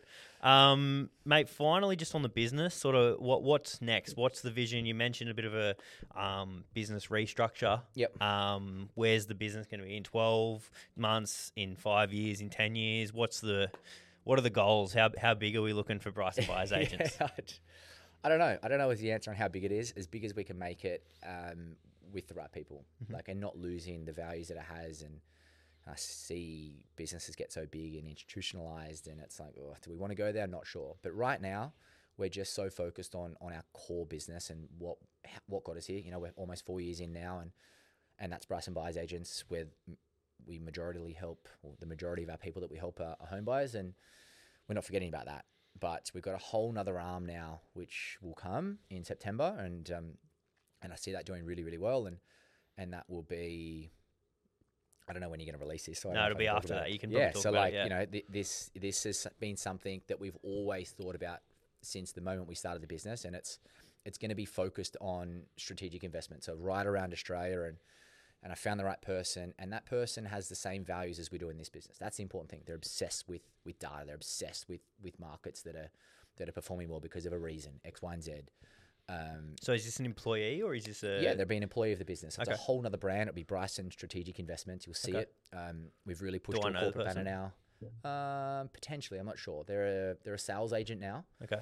Mate, finally, just on the business, sort of what's next? What's the vision? You mentioned a bit of a business restructure. Yep. Where's the business going to be in 12 months, in 5 years, in 10 years? What are the goals? How big are we looking for Bryson Byers Agents? I don't know. I don't know is the answer on how big it is. As big as we can make it with the right people, and not losing the values that it has. And I see businesses get so big and institutionalized, and it's like, oh, do we want to go there? I'm not sure. But right now, we're just so focused on our core business and what got us here. We're almost 4 years in now, and that's Bryson Byers Agents, where we majority help, or the majority of our people that we help are home buyers, and we're not forgetting about that. But we've got a whole nother arm now, which will come in September, and I see that doing really, really well, and that will be, I don't know when you're going to release this. So no, it'll be after that. You can probably talk about it. This has been something that we've always thought about since the moment we started the business, and it's going to be focused on strategic investment. So right around Australia, and I found the right person, and that person has the same values as we do in this business. That's the important thing. They're obsessed with data. They're obsessed with markets that are performing well because of a reason, X, Y, and Z. So is this an employee or is this a... Yeah, they're being an employee of the business. It's okay. a whole nother brand. It'll be Bryson Strategic Investments. You'll see it. We've really pushed to a corporate banner now. Potentially, I'm not sure. They're a sales agent now. Okay.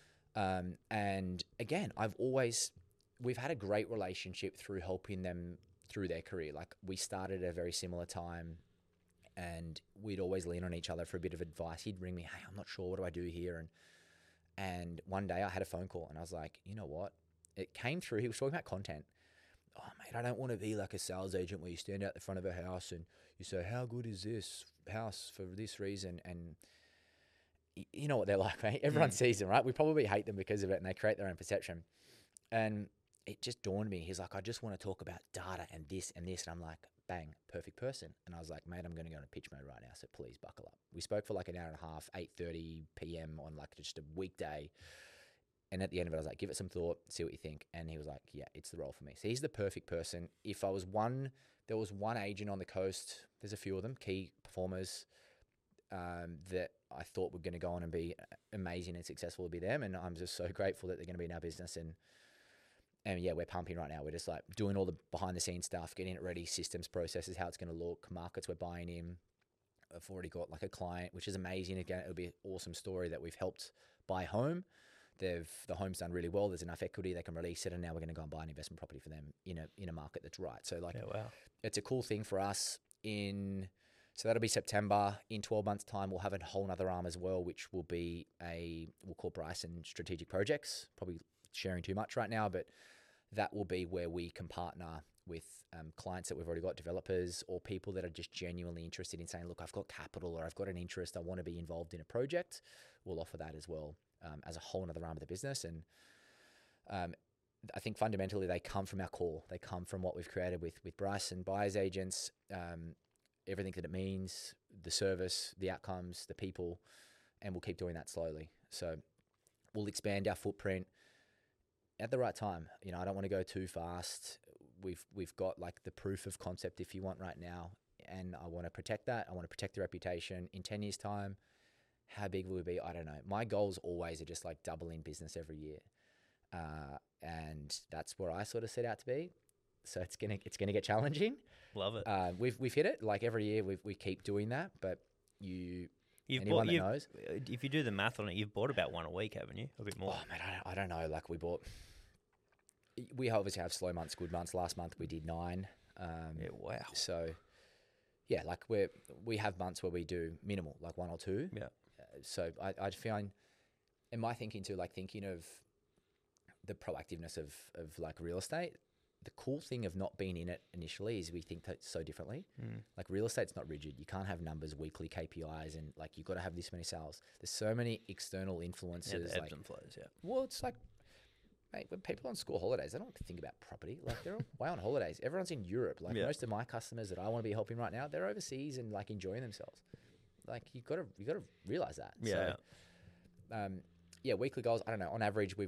And again, we've had a great relationship through helping them through their career. Like we started at a very similar time, and we'd always lean on each other for a bit of advice. He'd ring me, hey, I'm not sure, what do I do here? And one day I had a phone call and I was like, you know what? It came through. He was talking about content. Oh, mate, I don't want to be like a sales agent where you stand out the front of a house and you say, how good is this house for this reason? And you know what they're like, mate. Everyone sees them, right? We probably hate them because of it, and they create their own perception. And it just dawned on me. He's like, I just want to talk about data and this and this. And I'm like, bang, perfect person. And I was like, mate, I'm going to go on a pitch mode right now, so please buckle up. We spoke for like an hour and a half, 8:30 p.m. on like just a weekday. And at the end of it, I was like, give it some thought, see what you think. And he was like, yeah, it's the role for me. So he's the perfect person. If I was there was one agent on the coast, there's a few of them, key performers, that I thought were going to go on and be amazing and successful, to be them. And I'm just so grateful that they're going to be in our business. And yeah, we're pumping right now. We're just like doing all the behind the scenes stuff, getting it ready, systems, processes, how it's going to look, markets we're buying in. I've already got like a client, which is amazing. Again, it'll be an awesome story that we've helped buy a home. The home's done really well. There's enough equity, they can release it, and now we're going to go and buy an investment property for them in a market that's right. So like, It's a cool thing for us. So that'll be September. In 12 months' time, we'll have a whole other arm as well, which will be we'll call Bryson Strategic Projects. Probably sharing too much right now, but that will be where we can partner with clients that we've already got, developers or people that are just genuinely interested in saying, look, I've got capital or I've got an interest, I want to be involved in a project. We'll offer that as well as a whole other arm of the business. And I think fundamentally they come from our core. They come from what we've created with Bryson buyers agents, everything that it means, the service, the outcomes, the people, and we'll keep doing that slowly. So we'll expand our footprint at the right time. I don't want to go too fast. We've got like the proof of concept, if you want, right now, and I want to protect that. I want to protect the reputation. In 10 years' time, how big will we be? I don't know. My goals always are just like doubling business every year, and that's where I sort of set out to be. So it's gonna get challenging. Love it. We've hit it like every year. We keep doing that, but anyone that knows, if you do the math on it, you've bought about one a week, haven't you? A bit more. Oh man, I don't know. Like we obviously have slow months, good months. Last month we did 9. Yeah, wow. So yeah, like we have months where we do minimal, like 1 or 2. Yeah. So I find, in my thinking too, like thinking of the proactiveness of like real estate, the cool thing of not being in it initially is we think that so differently. Like real estate's not rigid. You can't have numbers, weekly KPIs, and like you've got to have this many sales. There's so many external influences. Yeah, the ebbs and flows, yeah. Well, it's like, mate, when people on school holidays, they don't think about property. Like they're way on holidays. Everyone's in Europe. Like most of my customers that I want to be helping right now, they're overseas and like enjoying themselves. Like you got to realize that. Yeah. So, weekly goals. I don't know. On average,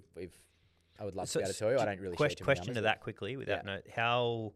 I would love to be able to tell you. I don't really share too many question numbers, to that quickly without note. How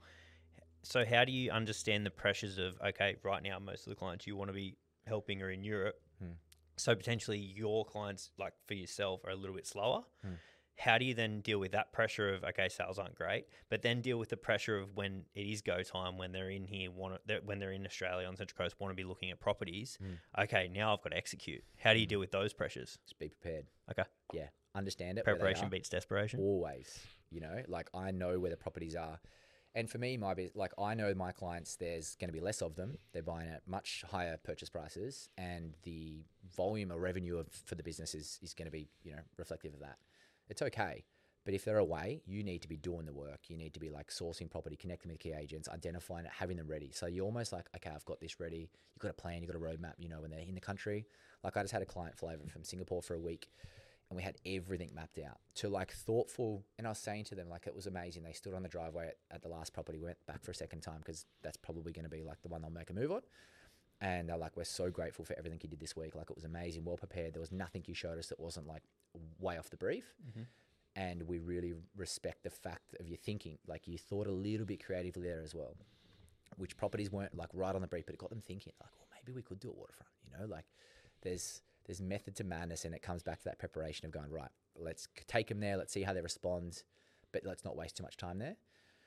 do you understand the pressures of, okay, right now most of the clients you want to be helping are in Europe, so potentially your clients, like for yourself, are a little bit slower. How do you then deal with that pressure of, okay, sales aren't great, but then deal with the pressure of when it is go time, when they're in here, when they're in Australia on Central Coast, want to be looking at properties. Okay, now I've got to execute. How do you deal with those pressures? Just be prepared. Okay. Yeah. Understand it. Preparation beats desperation. Always. Like I know where the properties are. And for me, I know my clients, there's going to be less of them. They're buying at much higher purchase prices, and the volume of revenue for the business is going to be, reflective of that. It's okay. But if they're away, you need to be doing the work. You need to be like sourcing property, connecting with key agents, identifying it, having them ready. So you're almost like, okay, I've got this ready. You've got a plan, you've got a roadmap, when they're in the country. Like I just had a client fly over from Singapore for a week, and we had everything mapped out to like thoughtful. And I was saying to them, like, it was amazing. They stood on the driveway at the last property. We went back for a second time because that's probably going to be like the one they'll make a move on. And they're like, we're so grateful for everything you did this week. Like it was amazing, well prepared. There was nothing you showed us that wasn't like way off the brief. And we really respect the fact of your thinking. Like you thought a little bit creatively there as well, which properties weren't like right on the brief, but it got them thinking like, well, maybe we could do a waterfront, like there's method to madness, and it comes back to that preparation of going, right, let's take them there. Let's see how they respond, but let's not waste too much time there.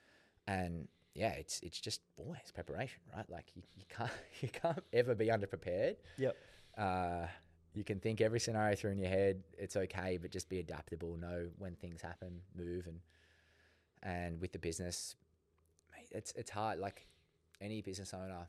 And yeah, it's just always preparation, right? Like you can't ever be underprepared. Yep. You can think every scenario through in your head. It's okay, but just be adaptable. Know when things happen, move, and with the business, mate, it's hard. Like any business owner,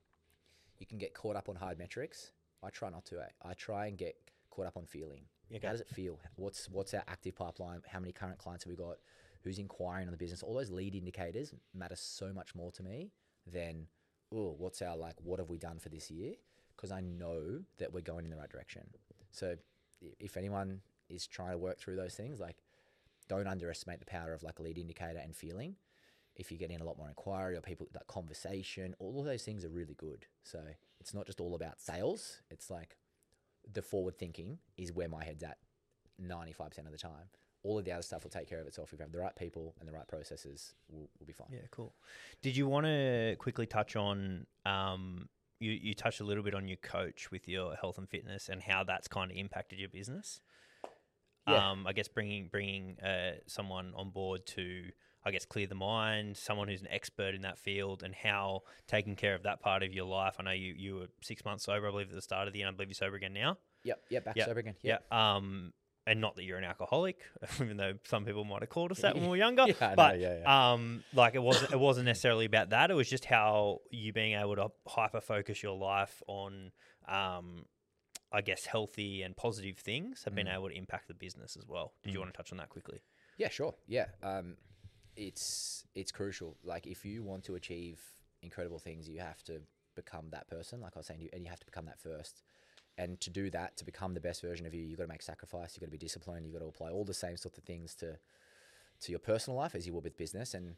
you can get caught up on hard metrics. I try not to. I try and get caught up on feeling. Okay. How does it feel? What's our active pipeline? How many current clients have we got? Who's inquiring on the business? All those lead indicators matter so much more to me than, what have we done for this year? Because I know that we're going in the right direction. So if anyone is trying to work through those things, like don't underestimate the power of like a lead indicator and feeling. If you're getting a lot more inquiry or people, that conversation, all of those things are really good. So it's not just all about sales. It's like the forward thinking is where my head's at 95% of the time. All of the other stuff will take care of itself. If you have the right people and the right processes, we'll be fine. Yeah, cool. Did you want to quickly touch on, you touched a little bit on your coach with your health and fitness and how that's kind of impacted your business? Yeah. I guess bringing someone on board to, I guess, clear the mind, someone who's an expert in that field, and how taking care of that part of your life. I know you were 6 months sober, I believe, at the start of the year, and I believe you're sober again now. Yep. Back sober again. Yep. Yeah. And not that you're an alcoholic, even though some people might have called us that when we were younger. Yeah, but yeah. it wasn't necessarily about that. It was just how you being able to hyper focus your life on, I guess, healthy and positive things have been able to impact the business as well. Did you want to touch on that quickly? Yeah, sure. Yeah. It's crucial. Like, if you want to achieve incredible things, you have to become that person, like I was saying, and you have to become that first. And to do that, to become the best version of you, you've got to make sacrifice, you've got to be disciplined, you've got to apply all the same sorts of things to your personal life as you will with business. And,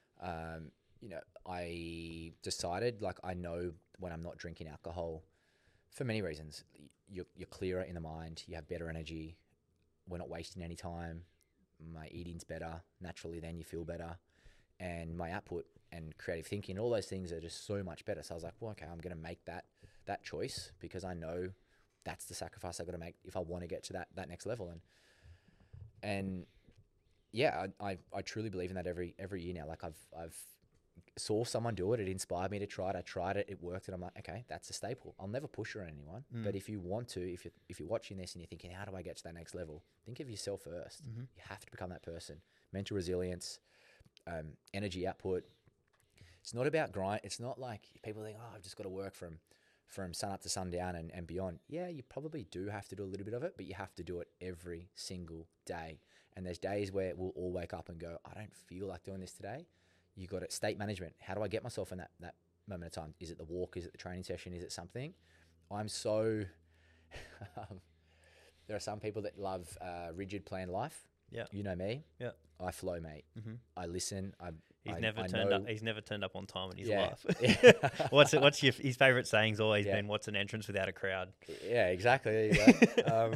I decided, like, I know when I'm not drinking alcohol for many reasons. You're clearer in the mind, you have better energy, we're not wasting any time, my eating's better, naturally then you feel better, and my output and creative thinking, all those things are just so much better. So I was like, well, okay, I'm going to make that choice because I know that's the sacrifice I've got to make if I want to get to that next level. And yeah, I truly believe in that every year now. Like, I've saw someone do it, it inspired me to try it. I tried it, it worked, and I'm like, okay, that's a staple. I'll never push it on anyone, but if you want to, if you're watching this and you're thinking, how do I get to that next level? Think of yourself first. You have to become that person. Mental resilience, energy output. It's not about grind. It's not like people think, oh, I've just got to work from sun up to sundown and beyond. Yeah, you probably do have to do a little bit of it, but you have to do it every single day. And there's days where we'll all wake up and go, I don't feel like doing this today. You got it. State management. How do I get myself in that moment of time? Is it the walk? Is it the training session? Is it something? I'm so, there are some people that love rigid planned life. Yeah. You know me. Yeah. I flow, mate. I listen. He's never turned up on time in his life. Yeah. What's his favorite saying's always been, what's an entrance without a crowd? Yeah, exactly. There you go.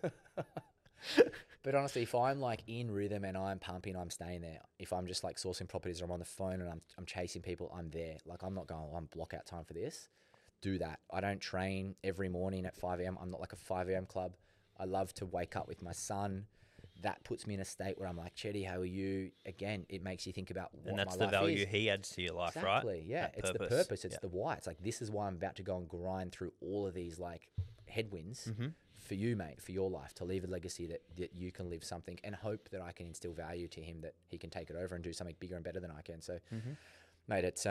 But honestly, if I'm like in rhythm and I'm pumping, I'm staying there. If I'm just like sourcing properties or I'm on the phone and I'm chasing people, I'm there. Like, I'm not going, I'm block out time for this. Do that. I don't train every morning at 5 a.m. I'm not like a 5 a.m. club. I love to wake up with my son. That puts me in a state where I'm like, Chetty, how are you? Again, it makes you think about what my life is. And that's the value he adds to your life, right? Exactly, yeah. It's the purpose. It's the why. It's like, this is why I'm about to go and grind through all of these like headwinds for you, mate, for your life, to leave a legacy that you can live something, and hope that I can instill value to him, that he can take it over and do something bigger and better than I can. So, mate, it's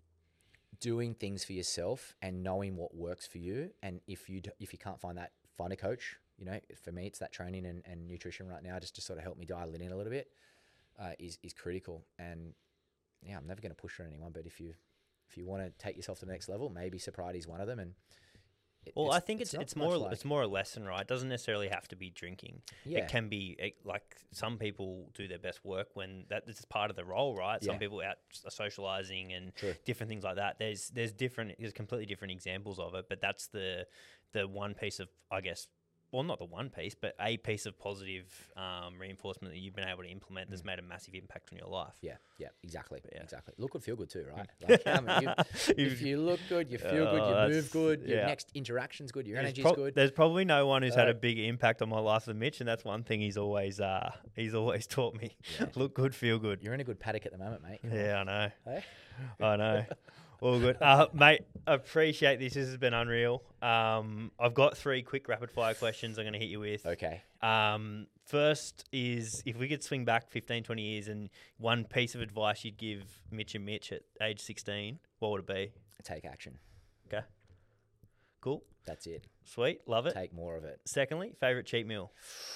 doing things for yourself and knowing what works for you. And if you can't find that, find a coach. You know, for me, it's that training and nutrition right now, just to sort of help me dial it in a little bit, is critical. And yeah, I'm never going to push on anyone, but if you want to take yourself to the next level, maybe sobriety is one of them. And I think it's more a lesson, right? It doesn't necessarily have to be drinking. Yeah. It can be like, some people do their best work when that's part of the role, right? Some people out socializing and different things like that. There's completely different examples of it, but that's the one piece of, I guess, well, not the one piece, but a piece of positive reinforcement that you've been able to implement that's made a massive impact on your life. Yeah, exactly. Exactly. Look good, feel good too, right? Like, if you look good, you feel good, you move good, your next interaction's good, your energy's good. There's probably no one who's had a big impact on my life than Mitch, and that's one thing he's always taught me. Yeah. Look good, feel good. You're in a good paddock at the moment, mate. I know. Hey? I know. All good. Mate, appreciate this. This has been unreal. I've got 3 quick rapid fire questions I'm going to hit you with. Okay. First is, if we could swing back 15, 20 years and one piece of advice you'd give Mitch and Mitch at age 16, what would it be? Take action. Okay. Cool. That's it. Sweet. Love it. Take more of it. Secondly, favourite cheat meal?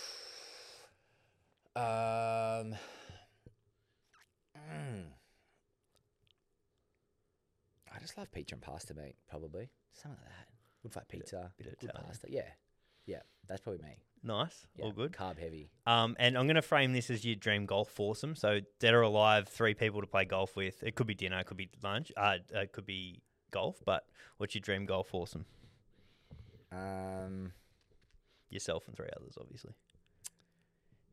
I just love pizza and pasta, mate, probably. Something like that. Good fat pizza, bit of good Italian. pasta. Yeah, that's probably me. Nice. Yeah, All good. Carb heavy. And I'm going to frame this as your dream golf foursome. So, dead or alive, 3 people to play golf with. It could be dinner, it could be lunch, it could be golf, but what's your dream golf foursome? Yourself and 3 others, obviously.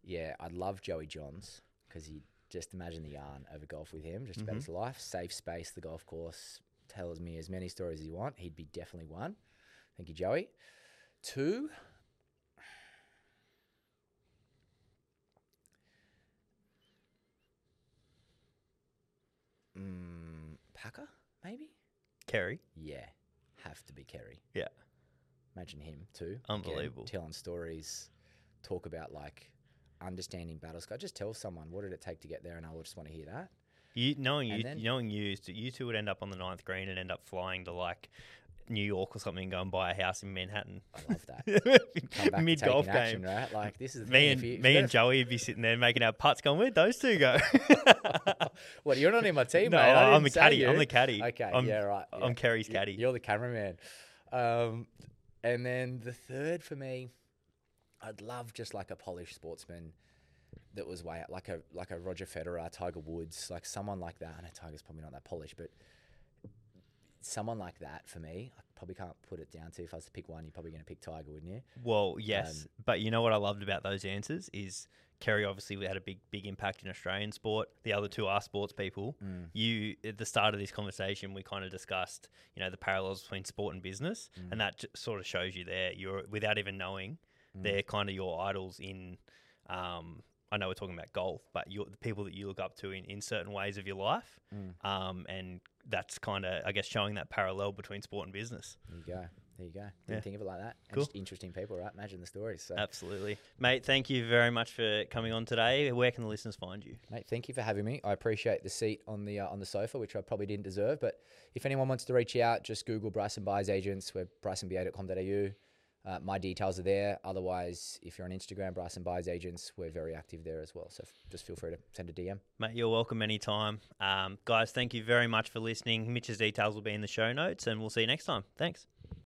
Yeah, I love Joey Johns because you just imagine the yarn over golf with him, just about his life. Safe space, the golf course. Tells me as many stories as you want. He'd be definitely one. Thank you, Joey. 2. Packer, maybe? Kerry. Yeah, have to be Kerry. Yeah. Imagine him too. Unbelievable. Again, telling stories, talk about like understanding battle scar. Just tell someone what did it take to get there, and I will just want to hear that. Knowing you two would end up on the 9th green and end up flying to like New York or something and go and buy a house in Manhattan. I love that. Mid golf action, game, right? Like this is the me thing. and Joey would be sitting there making our putts, going, "Where'd those two go?" What? You're not in my team, No, mate. I'm the caddy. I'm the caddy. Okay, I'm, yeah, right. Yeah. I'm Kerry's caddy. You're the cameraman. And then the 3rd for me, I'd love just like a polished sportsman that was way out, like a Roger Federer, Tiger Woods, like someone like that. I know Tiger's probably not that polished, but someone like that for me, I probably can't put it down to. If I was to pick one, you're probably going to pick Tiger, wouldn't you? Well, yes, but you know what I loved about those answers is Kerry obviously had a big impact in Australian sport. The other two are sports people. You, at the start of this conversation, we kind of discussed, the parallels between sport and business, and that sort of shows you there. You're, without even knowing, they're kind of your idols in. I know we're talking about golf, but the people that you look up to in certain ways of your life, and that's kind of, I guess, showing that parallel between sport and business. There you go. Didn't think of it like that. And Cool. just interesting people, right? Imagine the stories. So. Absolutely. Mate, thank you very much for coming on today. Where can the listeners find you? Mate, thank you for having me. I appreciate the seat on the sofa, which I probably didn't deserve. But if anyone wants to reach out, just Google Bryson Buyers Agents. We're brysonba.com.au. My details are there. Otherwise, if you're on Instagram, Bryson Buyers Agents, we're very active there as well. So just feel free to send a DM. Mate, you're welcome anytime. Guys, thank you very much for listening. Mitch's details will be in the show notes, and we'll see you next time. Thanks.